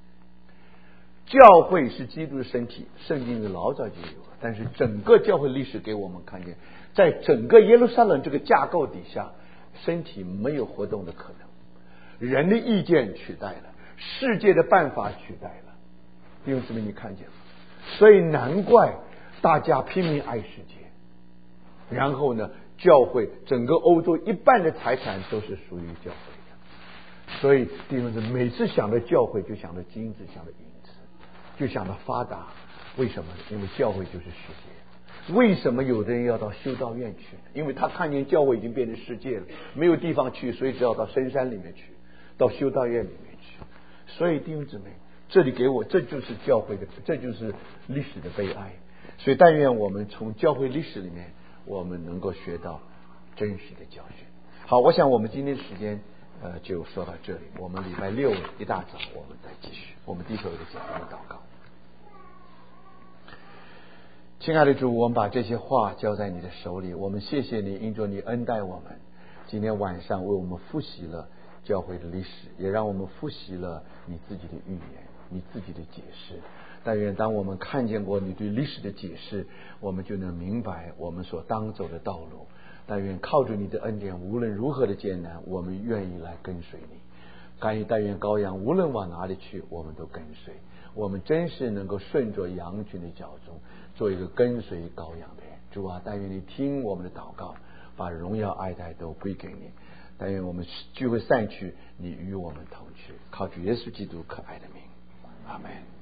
S2: 教会是基督的身体，圣经的老早就有了，但是整个教会历史给我们看见，在整个耶路撒冷这个架构底下，身体没有活动的可能，人的意见取代了，世界的办法取代了。弟兄姊妹，你看见了？所以难怪大家拼命爱世界，然后呢，教会整个欧洲一半的财产都是属于教会的。所以弟兄姊妹，每次想到教会就想到金子，想到银子，就想到发达。为什么？因为教会就是世界。为什么有的人要到修道院去？因为他看见教会已经变成世界了，没有地方去，所以只好到深山里面去，到修道院里面去。所以弟兄姊妹，这里给我，这就是教会的，这就是历史的悲哀。所以但愿我们从教会历史里面，我们能够学到真实的教训。好，我想我们今天的时间呃就说到这里。我们礼拜六一大早我们再继续。我们低头一个简单的祷告。亲爱的主，我们把这些话交在你的手里，我们谢谢你，因着你恩待我们，今天晚上为我们复习了教会的历史，也让我们复习了你自己的预言，你自己的解释。但愿当我们看见过你对历史的解释，我们就能明白我们所当走的道路。但愿靠着你的恩典，无论如何的艰难，我们愿意来跟随你。甘于但愿羔羊无论往哪里去，我们都跟随。我们真是能够顺着羊群的脚中，做一个跟随羔羊的人。主啊，但愿你听我们的祷告，把荣耀爱戴都归给你。但愿我们聚会散去，你与我们同去。靠主耶稣基督可爱的名，阿们。